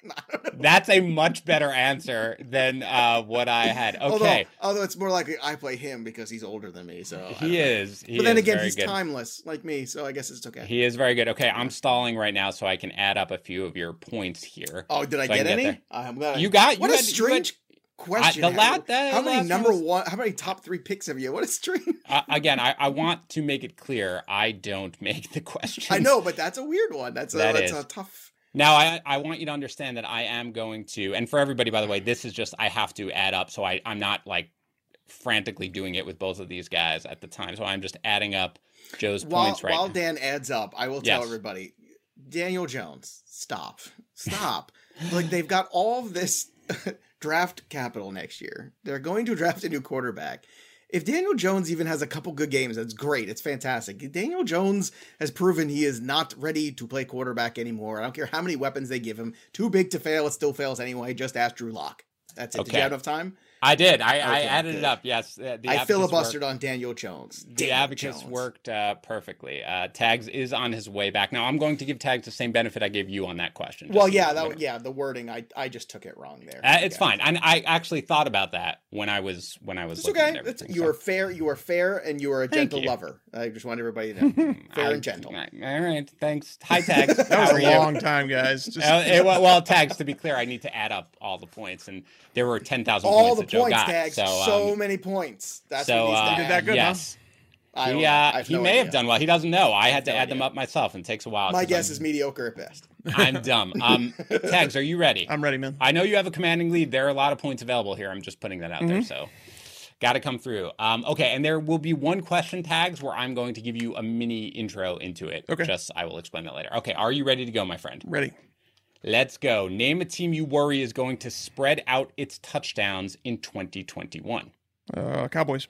S6: That's a much better answer than uh, what I had. Okay.
S8: Although, although it's more likely I play him because he's older than me. So I
S6: He
S8: don't know.
S6: is. He
S8: But then
S6: is
S8: again,
S6: very
S8: he's
S6: good.
S8: timeless like me, so I guess it's okay.
S6: He is very good. Okay, I'm stalling right now so I can add up a few of your points here.
S8: Oh, did I
S6: So I
S8: get
S6: can get
S8: any?
S6: there.
S8: I'm glad.
S6: You got- you
S8: What a
S6: had- you
S8: strange question.
S6: I- the
S8: how,
S6: la- the
S8: how many
S6: last
S8: number
S6: one was-
S8: one? How many top three picks have you? What a strange.
S6: Uh, again, I, I want to make it clear I don't make the questions.
S8: I know, but that's a weird one. That's a
S6: That
S8: that's
S6: is.
S8: a tough.
S6: Now, I, I want you to understand that I am going to, and for everybody, by the way, this is just, I have to add up. So I, I'm not like frantically doing it with both of these guys at the time. So I'm just adding up Joe's
S8: While
S6: points right
S8: while
S6: now.
S8: Dan adds up, I will tell
S6: Yes.
S8: everybody, Daniel Jones, stop, stop. Like they've got all of this draft capital next year. They're going to draft a new quarterback. If Daniel Jones even has a couple good games, that's great. It's fantastic. Daniel Jones has proven he is not ready to play quarterback anymore. I don't care how many weapons they give him. Too big to fail. It still fails anyway. Just ask Drew Lock. That's it. Did
S6: Okay.
S8: you have enough time?
S6: I did. I, I
S8: Okay,
S6: added
S8: good.
S6: it up. Yes. Uh, the
S8: I
S6: abacus
S8: filibustered
S6: worked.
S8: on Daniel Jones.
S6: The
S8: Daniel
S6: abacus
S8: Jones.
S6: worked uh, perfectly. Uh, Tags is on his way back. Now, I'm going to give Tags the same benefit I gave you on that question. just
S8: Well,
S6: so
S8: yeah,
S6: you know.
S8: that yeah, the wording. I I just took it wrong there.
S6: Uh, it's
S8: Yeah.
S6: fine. And I actually thought about that when I was when I was
S8: It's
S6: looking
S8: okay.
S6: at
S8: It's,
S6: everything.
S8: you
S6: so-
S8: are fair. You are fair, and you are a
S6: Thank
S8: gentle
S6: you.
S8: lover. I just want everybody to know. Fair
S6: I-
S8: and gentle.
S6: All right. Thanks. Hi, Tags.
S7: That
S6: How
S7: was
S6: are
S7: a
S6: you?
S7: long time, guys. Just,
S6: Uh, it- well, well, Tags, to be clear, I need to add up all the points, and there were ten thousand
S8: All
S6: points
S8: the
S6: that Joe
S8: points,
S6: got.
S8: tags.
S6: So,
S8: So,
S6: um,
S8: many points. That's
S6: so
S8: what needs to
S6: uh,
S8: happen.
S7: did that good, huh?
S6: yes.
S8: I don't
S6: He,
S8: know. I
S6: uh,
S8: have
S6: he
S8: no
S6: may
S8: idea.
S6: have done well. He doesn't know. I had to
S8: no
S6: add them
S8: idea.
S6: up myself, and it takes a while.
S8: My
S6: 'cause
S8: guess
S6: I'm,
S8: is mediocre at best.
S6: I'm dumb. Um, Tags, are you ready?
S7: I'm ready, man.
S6: I know you have a commanding lead. There are a lot of points available here. I'm just putting that out there. So, got to come through. Um, okay, and there will be one question, Tags, where I'm going to give you a mini intro into it.
S7: Okay.
S6: Just I will explain that later. Okay, are you ready to go, my friend?
S7: Ready.
S6: Let's go. Name a team you worry is going to spread out its touchdowns in twenty twenty-one.
S7: Uh, Cowboys.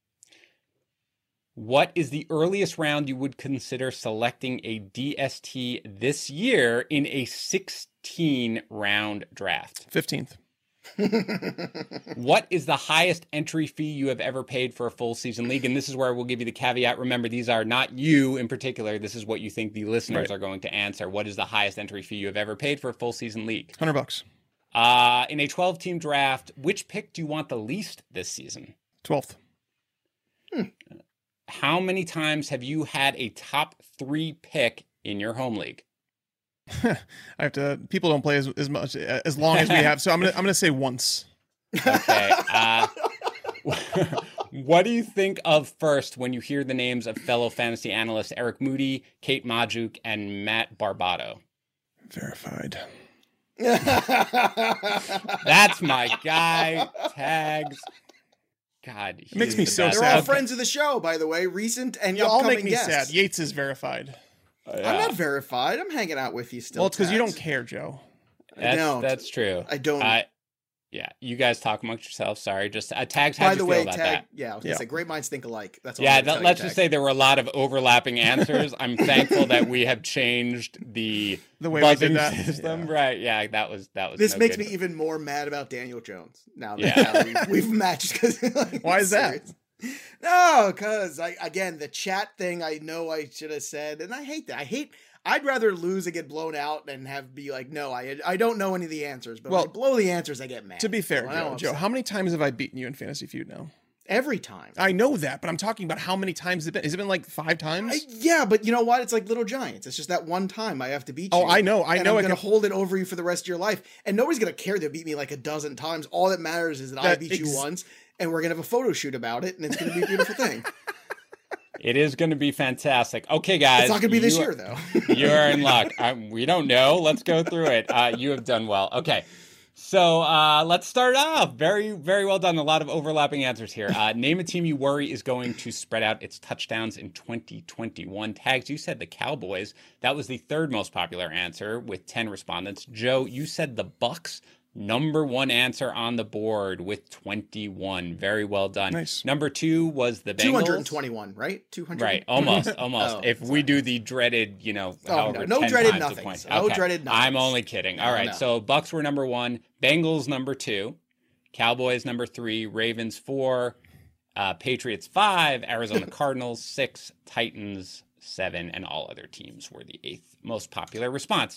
S6: What is the earliest round you would consider selecting a D S T this year in a sixteen-round draft?
S7: fifteenth.
S6: What is the highest entry fee you have ever paid for a full season league? And this is where we'll give you the caveat. Remember, these are not you in particular. This is what you think the listeners
S7: Right.
S6: are going to answer. What is the highest entry fee you have ever paid for a full season league?
S7: one hundred bucks.
S6: Uh, in a twelve-team draft, which pick do you want the least this season?
S7: twelfth.
S6: How many times have you had a top three pick in your home league?
S7: I have to. People don't play as, as much as long as we have, so I'm gonna I'm gonna say once.
S6: Okay. Uh, what do you think of first when you hear the names of fellow fantasy analysts Eric Moody, Kate Majuk, and Matt Barbado?
S7: Verified.
S6: That's my guy. Tags. God,
S7: It makes
S6: he's
S7: me
S6: the
S7: so
S6: best.
S8: They're all
S7: sad.
S8: friends of the show, by the way. Recent and
S7: You all
S8: upcoming
S7: make me
S8: guests.
S7: sad. Yates is verified.
S8: I'm not verified. I'm hanging out with you still.
S7: Well, it's because you don't
S8: Tags.
S7: care, Joe.
S8: I
S6: That's,
S8: don't.
S6: that's true.
S8: I don't.
S6: Uh, yeah, you guys talk amongst yourselves. Sorry, just uh, Tags. How'd
S8: By
S6: you
S8: the
S6: feel
S8: way,
S6: about
S8: Tag.
S6: that?
S8: Yeah, I was
S7: Yeah.
S8: gonna say great minds think alike. That's all
S6: Yeah,
S8: I'm gonna
S6: that,
S8: tell
S6: let's
S8: you,
S6: just
S8: Tag.
S6: say there were a lot of overlapping answers. I'm thankful that we have changed the
S7: The way we
S6: buzzing
S7: did that.
S6: system.
S7: Yeah.
S6: Right? Yeah, that was that was.
S8: This
S6: no
S8: makes
S6: good.
S8: me even more mad about Daniel Jones now that
S6: Yeah.
S8: now we've, we've matched. Cause, like,
S7: Why is that?
S8: serious. No, because I again the chat thing. I know I should have said, and I hate that. I hate. I'd rather lose and get blown out than have be like, no, I I don't know any of the answers. But
S7: Well,
S8: when I blow the answers, I get mad.
S7: To be fair,
S8: So now
S7: Joe,
S8: I'm
S7: Joe,
S8: upset.
S7: how many times have I beaten you in Fantasy Feud now?
S8: Every time.
S7: I know that, but I'm talking about how many times has it been. Has it been like five times?
S8: I, yeah, but you know what? It's like Little Giants. It's just that one time I have to beat you.
S7: Oh, I know. I
S8: and
S7: know.
S8: I'm
S7: I
S8: going to
S7: can...
S8: hold it over you for the rest of your life. And nobody's going to care to beat me like a dozen times. All that matters is that, that I beat ex- you once, and we're going to have a photo shoot about it, and it's going to be a beautiful thing.
S6: It is going to be fantastic. Okay, guys.
S8: It's not going to be this
S6: you,
S8: year, though.
S6: You're in luck. I, we don't know. Let's go through it. Uh, you have done well. Okay. So uh, let's start off. Very, very well done. A lot of overlapping answers here. Uh, name a team you worry is going to spread out its touchdowns in twenty twenty-one. Tags, you said the Cowboys. That was the third most popular answer with ten respondents. Joe, you said the Bucks. Number one answer on the board with twenty-one. Very well done.
S7: Nice.
S6: Number two was the Bengals.
S8: two hundred twenty-one, right? two hundred
S6: Right. Almost. Almost.
S8: oh,
S6: if
S8: sorry.
S6: we do the dreaded, you know,
S8: Oh,
S6: however,
S8: no, no
S6: ten
S8: dreaded
S6: times the
S8: nothings.
S6: points.
S8: No
S6: Okay.
S8: dreaded nothings.
S6: I'm only kidding. All
S8: No,
S6: right.
S8: no.
S6: So Bucks were number one. Bengals number two. Cowboys number three. Ravens four. Uh, Patriots five. Arizona Cardinals six. Titans seven. And all other teams were the eighth most popular response.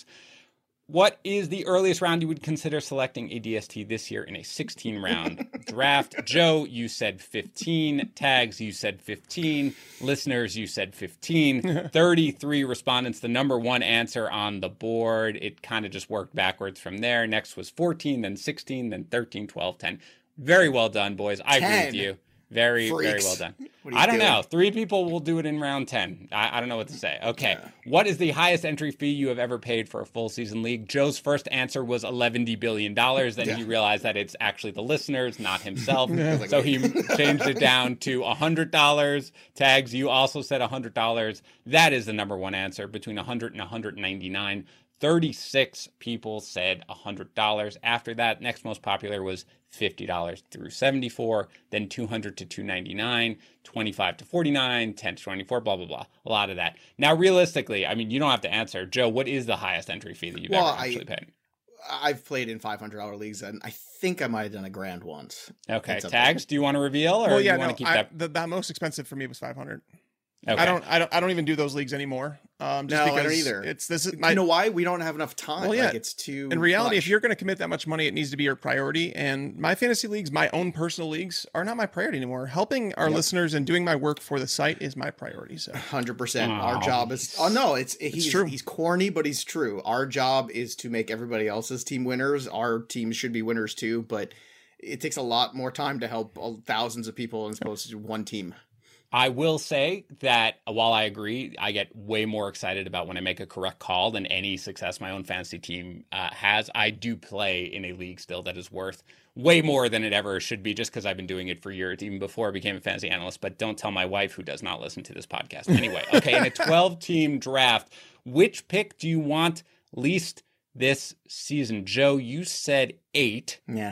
S6: What is the earliest round you would consider selecting a D S T this year in a sixteen round draft? Joe, you said fifteen. Tags, you said fifteen. Listeners, you said fifteen. thirty-three respondents, the number one answer on the board. It kind of just worked backwards from there. Next was fourteen, then sixteen, then thirteen, twelve, ten. Very well done, boys. I agree with you. Very,
S8: Freaks.
S6: very well done.
S8: What are you
S6: I don't
S8: doing?
S6: know. Three people will do it in round ten. I, I don't know what to say. Okay.
S8: Yeah.
S6: What is the highest entry fee you have ever paid for a full season league? Joe's first answer was eleven billion dollars. Then
S8: Yeah.
S6: he realized that it's actually the listeners, not himself.
S8: like,
S6: So
S8: wait.
S6: he changed it down to one hundred dollars. Tags, you also said one hundred dollars. That is the number one answer, between one hundred dollars and one hundred ninety-nine dollars. thirty-six people said one hundred dollars. After that, next most popular was fifty dollars through seventy-four, then two hundred dollars to two hundred ninety-nine dollars, twenty-five dollars to forty-nine dollars, ten dollars to twenty-four dollars, blah, blah, blah. A lot of that. Now, realistically, I mean, you don't have to answer. Joe, what is the highest entry fee that you've
S8: Well,
S6: ever
S8: I-
S6: actually paid?
S8: I've played in five hundred dollars leagues, and I think I might have done a grand once.
S6: Okay.
S8: It's up
S6: Tags, do you want to reveal, or
S7: well,
S6: do
S7: yeah,
S6: you want
S7: no,
S6: to keep
S7: I,
S6: that?
S7: the, the most expensive for me was five hundred.
S6: Okay.
S7: I don't, I don't, I don't even do those leagues anymore. Um, just
S8: No, I
S7: because
S8: don't either.
S7: It's this is my.
S8: You know why? We don't have enough time.
S7: Well, yeah.
S8: Like, it's too
S7: In reality,
S8: much.
S7: if you're going to commit that much money, it needs to be your priority. And my fantasy leagues, my own personal leagues, are not my priority anymore. Helping our
S8: Yep.
S7: listeners and doing my work for the site is my priority. So
S8: one hundred percent.
S6: Oh,
S8: Our job is. Oh no, it's he's
S7: true.
S8: he's corny, but he's true. Our job is to make everybody else's team winners. Our team should be winners too, but it takes a lot more time to help uh, thousands of people as opposed to one team.
S6: I will say that while I agree, I get way more excited about when I make a correct call than any success my own fantasy team uh, has. I do play in a league still that is worth way more than it ever should be, just because I've been doing it for years, even before I became a fantasy analyst. But don't tell my wife, who does not listen to this podcast. Anyway, okay, in a twelve-team draft, which pick do you want least this season? Joe, you said eight.
S8: Yeah.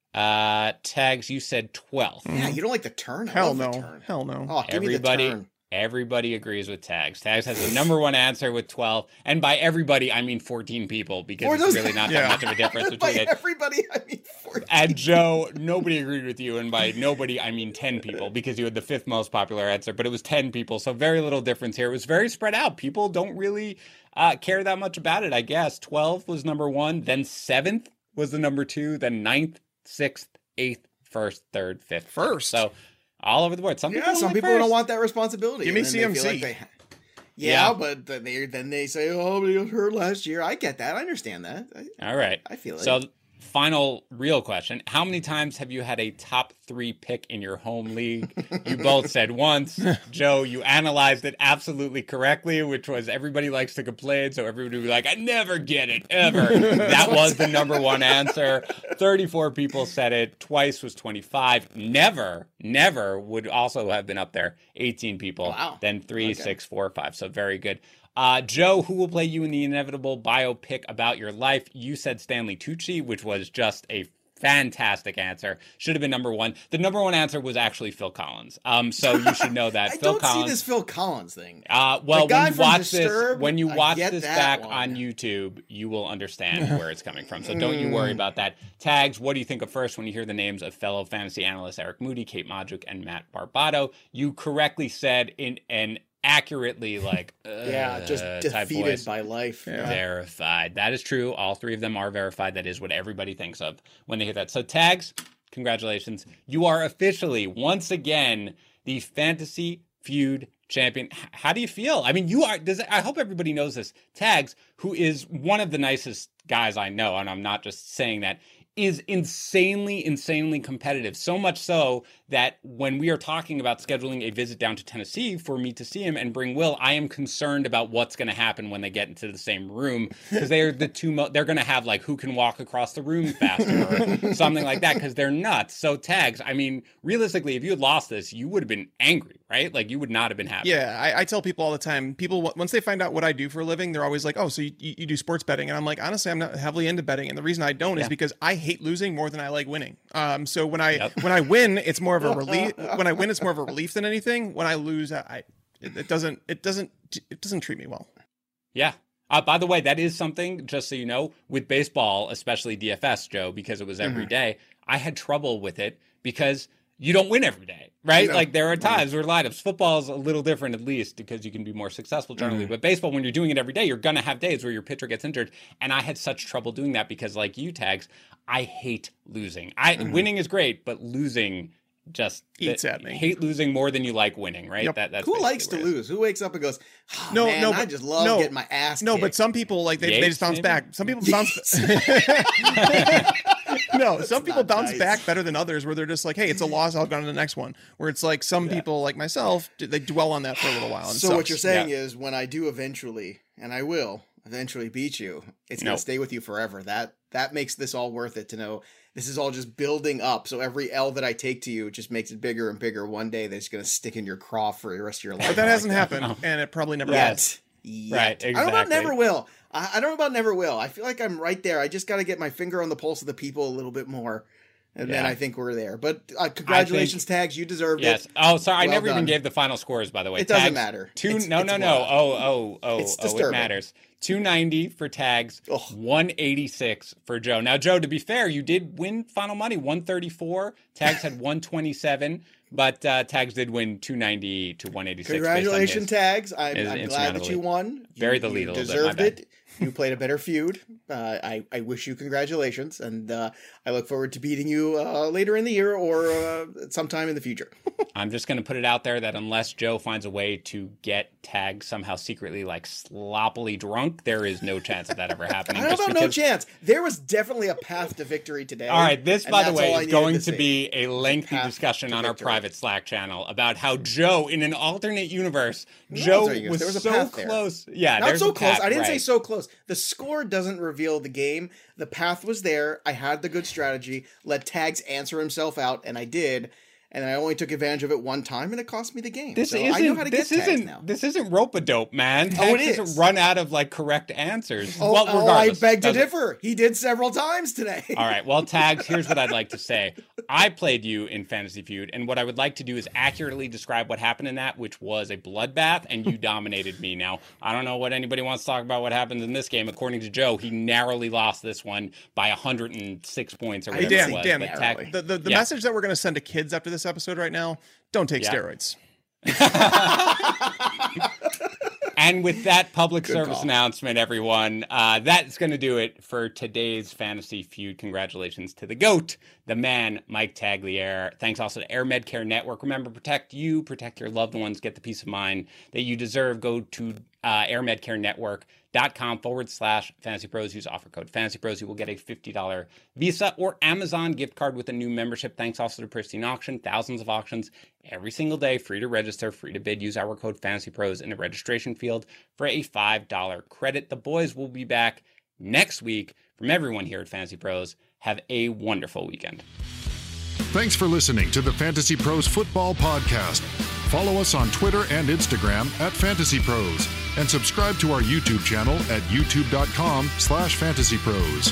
S6: Uh, Tags, you said twelve.
S8: Yeah, you don't like the turn? I
S7: hell
S8: love
S7: no,
S8: the turn.
S7: hell no.
S8: Oh, give
S6: Everybody,
S8: me the turn.
S6: everybody agrees with Tags. Tags has the number one answer with twelve, and by everybody I mean fourteen people, because
S8: For
S6: it's
S8: those-
S6: really not
S7: Yeah.
S6: that much of a difference
S8: By
S6: between it.
S8: everybody, I mean fourteen.
S6: And Joe, nobody agreed with you, and by nobody I mean ten people, because you had the fifth most popular answer, but it was ten people, so very little difference here. It was very spread out. People don't really uh, care that much about it, I guess. twelve was number one, then seventh was the number two, then ninth, sixth, eighth, first, third, fifth.
S7: First.
S6: So all over the board. Some
S8: Yeah,
S6: people
S8: some
S6: like
S8: people
S6: first.
S8: don't want that responsibility.
S7: Give me
S8: and then they feel
S7: C M C.
S8: like they- yeah,
S6: Yeah.
S8: but then they then they say, "Oh, but he was hurt last year." I get that. I understand that. I,
S6: All right.
S8: I feel it.
S6: So, final real question. How many times have you had a top three pick in your home league? You both said once. Joe, you analyzed it absolutely correctly, which was everybody likes to complain, so everybody would be like, I never get it, ever. That was the number one answer. thirty-four people said it. Twice was twenty-five. Never, never would also have been up there. eighteen people.
S8: Wow.
S6: Then three,
S8: Okay.
S6: six, four, five. So very good. Uh, Joe, who will play you in the inevitable biopic about your life? You said Stanley Tucci, which was just a fantastic answer. Should have been number one. The number one answer was actually Phil Collins. Um, so you should know that.
S8: I
S6: Phil
S8: don't
S6: Collins.
S8: see this Phil Collins thing.
S6: Uh, well,
S8: The guy
S6: when you
S8: from
S6: watch this,
S8: Disturbed,
S6: when you
S8: I
S6: watch
S8: get
S6: this
S8: that
S6: back
S8: one.
S6: on YouTube, you will understand where it's coming from. So don't you worry about that. Tags, what do you think of first when you hear the names of fellow fantasy analysts Eric Moody, Kate Modric, and Matt Barbato? You correctly said in an accurately like
S8: Yeah, just
S6: uh, type
S8: defeated
S6: voice.
S8: by life.
S6: Verified. That is true. All three of them are verified. That is what everybody thinks of when they hear that. So Tags, congratulations. You are officially, once again, the Fantasy Feud champion. H- How do you feel? I mean, you are, does, I hope everybody knows this. Tags, who is one of the nicest guys I know, and I'm not just saying that, is insanely, insanely competitive. So much so that when we are talking about scheduling a visit down to Tennessee for me to see him and bring Will, I am concerned about what's going to happen when they get into the same room, because they're the two, mo- they're going to have like who can walk across the room faster or something like that, because they're nuts. So Tags, I mean, realistically, if you had lost this, you would have been angry, right? Like you would not have been happy.
S7: Yeah, I, I tell people all the time, people, once they find out what I do for a living, they're always like, oh, so you, you do sports betting. And I'm like, honestly, I'm not heavily into betting. And the reason I don't
S6: Yeah.
S7: is because I hate losing more than I like winning. Um, so when I
S6: Yep.
S7: when I win, it's more of a relief. When I win, it's more of a relief than anything. When I lose, I it, it doesn't it doesn't it doesn't treat me well.
S6: Yeah. Uh, by the way, that is something, just so you know, with baseball, especially D F S, Joe, because it was every
S8: Mm-hmm.
S6: day, I had trouble with it because you don't win every day, right?
S8: No.
S6: Like there are times where lineups, football is a little different at least because you can be more successful generally.
S8: Mm-hmm.
S6: But baseball, when you're doing it every day, you're going to have days where your pitcher gets injured. And I had such trouble doing that because like you, Tags, I hate losing. I
S8: Mm-hmm.
S6: Winning is great, but losing just
S7: Eats
S6: that-
S7: at me.
S6: Hate losing more than you like winning, right?
S7: Yep.
S6: That, that's
S8: Who
S6: basically
S8: likes to
S6: where it is.
S8: lose? Who wakes up and goes, oh,
S7: No,
S8: man,
S7: no,
S8: I
S7: but-
S8: just love
S7: no.
S8: getting my ass
S7: No,
S8: kicked.
S7: but some people like they, they
S6: Yates,
S7: just bounce
S6: maybe?
S7: back. Some people bounce. No, some people
S8: not
S7: bounce
S8: nice.
S7: back better than others, where they're just like, "Hey, it's a loss. I'll go on to the next one." Where it's like some people, like myself, d- they dwell on that for a little while. And it
S8: So what
S7: sucks.
S8: you're saying
S6: Yeah.
S8: is when I do eventually, and I will eventually beat you, it's going to
S6: Nope.
S8: stay with you forever. That that makes this all worth it to know this is all just building up. So every L that I take to you just makes it bigger and bigger. One day that's going to stick in your craw for the rest of your life.
S7: But that
S8: I like
S7: hasn't happened, and it probably never will.
S8: Yet. Yet.
S6: Right,
S8: I don't know about
S6: exactly.
S8: never will. I, I don't know about never will. I feel like I'm right there. I just got to get my finger on the pulse of the people a little bit more. And then
S6: Yeah.
S8: I think we're there. But uh, congratulations, Tags. You deserved
S6: Yes.
S8: it.
S6: Oh, sorry. I
S8: Well
S6: never even
S8: done.
S6: gave the final scores, by the way.
S8: It doesn't
S6: Tags,
S8: matter.
S6: Two.
S8: It's-
S6: no,
S8: it's
S6: no, no.
S8: wild.
S6: Oh, oh, oh,
S8: It's
S6: oh. It
S8: disturbing.
S6: matters. two ninety for Tags.
S8: Ugh.
S6: one eighty-six for Joe. Now, Joe, to be fair, you did win final money. one thirty-four. Tags had one twenty-seven, but uh, Tags did win two ninety to one eighty-six.
S8: Congratulations,
S6: based on his-
S8: Tags. I'm,
S6: his
S8: I'm glad that
S6: insurmountable
S8: you
S6: lead.
S8: won.
S6: Buried
S8: You-
S6: the lead
S8: you
S6: a little bit, my
S8: deserved
S6: bad.
S8: it. You played a better feud. Uh, I, I wish you congratulations, and uh, I look forward to beating you uh, later in the year or uh, sometime in the future.
S6: I'm just going to put it out there that unless Joe finds a way to get Tags somehow secretly like sloppily drunk, there is no chance of that ever happening.
S8: I don't know
S6: just
S8: about no
S6: because-
S8: chance. There was definitely a path to victory today.
S6: All right, this,
S8: and
S6: by the
S8: that's
S6: way,
S8: all I
S6: is
S8: needed
S6: going to,
S8: see.
S6: be a lengthy
S8: path
S6: discussion
S8: to
S6: on our
S8: victory.
S6: private Slack channel about how Joe, in an alternate universe,
S8: No
S6: Joe
S8: alternate universe.
S6: was,
S8: There was a
S6: so
S8: path there.
S6: close. Yeah,
S8: Not
S6: there's
S8: so
S6: a
S8: close.
S6: path,
S8: I didn't say
S6: right.
S8: so close. The score doesn't reveal the game. The path was there. I had the good strategy. Let Tags answer himself out, and I did. And I only took advantage of it one time, and it cost me the game.
S6: This
S8: so
S6: isn't.
S8: I know how to
S6: this
S8: get Tags
S6: isn't.
S8: now.
S6: This isn't rope-a-dope, man.
S8: Oh, it
S6: Tags doesn't
S8: is.
S6: run out of like correct answers.
S8: Oh,
S6: well,
S8: oh, I
S6: regardless,
S8: beg to
S6: doesn't-
S8: differ. He did several times today.
S6: All right. Well, Tags, here's what I'd like to say. I played you in Fantasy Feud, and what I would like to do is accurately describe what happened in that, which was a bloodbath, and you dominated me. Now, I don't know what anybody wants to talk about what happens in this game. According to Joe, he narrowly lost this one by one hundred six points or
S7: Hey,
S6: whatever
S7: Dan,
S6: it was.
S7: Dan,
S6: but Tag-
S7: the, the, the
S6: Yeah.
S7: message that we're going to send to kids after this episode right now, don't take
S6: Yeah.
S7: steroids.
S6: And with that public service
S8: call.
S6: announcement, everyone, uh, that's going to do it for today's Fantasy Feud. Congratulations to the GOAT, the man, Mike Tagliere. Thanks also to Air Medcare Network. Remember, protect you, protect your loved ones, get the peace of mind that you deserve. Go to uh, airmedcarenetwork.com forward slash Fantasy Pros. Use offer code Fantasy Pros. You will get a fifty dollars Visa or Amazon gift card with a new membership. Thanks also to Pristine Auction. Thousands of auctions every single day. Free to register, free to bid. Use our code Fantasy Pros in the registration field for a five dollars credit. The boys will be back next week. From everyone here at Fantasy Pros, have a wonderful weekend.
S9: Thanks for listening to the Fantasy Pros Football Podcast. Follow us on Twitter and Instagram at Fantasy Pros, and subscribe to our YouTube channel at youtube.com slash Fantasy Pros.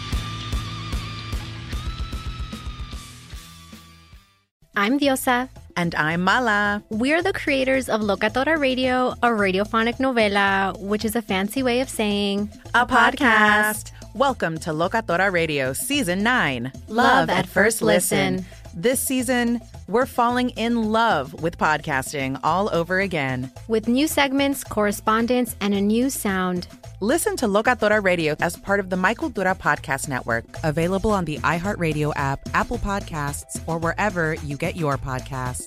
S4: I'm Diosa.
S5: And I'm Mala.
S4: We're the creators of Locatora Radio, a radiophonic novela, which is a fancy way of saying
S5: a podcast. Welcome to Locatora Radio Season nine.
S4: Love at First Listen.
S5: This season, we're falling in love with podcasting all over again.
S4: With new segments, correspondence, and a new sound.
S5: Listen to Locatora Radio as part of the My Cultura Podcast Network.
S10: Available on the iHeartRadio app, Apple Podcasts, or wherever you get your podcasts.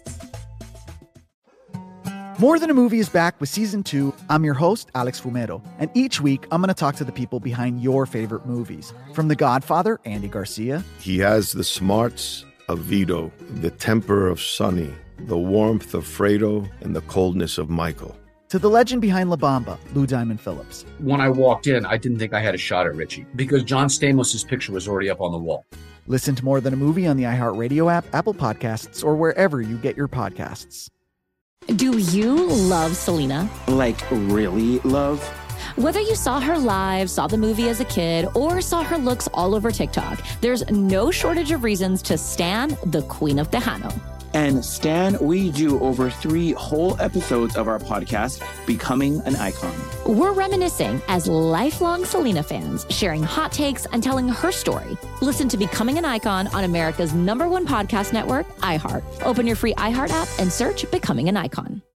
S11: More Than a Movie is back with Season two. I'm your host, Alex Fumero. And each week, I'm going to talk to the people behind your favorite movies. From The Godfather, Andy Garcia.
S12: He has the smarts of Vito, the temper of Sonny, the warmth of Fredo, and the coldness of Michael.
S11: To the legend behind La Bamba, Lou Diamond Phillips.
S13: When I walked in, I didn't think I had a shot at Richie because John Stamos' picture was already up on the wall.
S11: Listen to More Than a Movie on the iHeartRadio app, Apple Podcasts, or wherever you get your podcasts.
S14: Do you love Selena?
S15: Like, really love?
S14: Whether you saw her live, saw the movie as a kid, or saw her looks all over TikTok, there's no shortage of reasons to stan the Queen of Tejano.
S15: And Stan, we do over three whole episodes of our podcast, Becoming an Icon.
S14: We're reminiscing as lifelong Selena fans, sharing hot takes and telling her story. Listen to Becoming an Icon on America's number one podcast network, iHeart. Open your free iHeart app and search Becoming an Icon.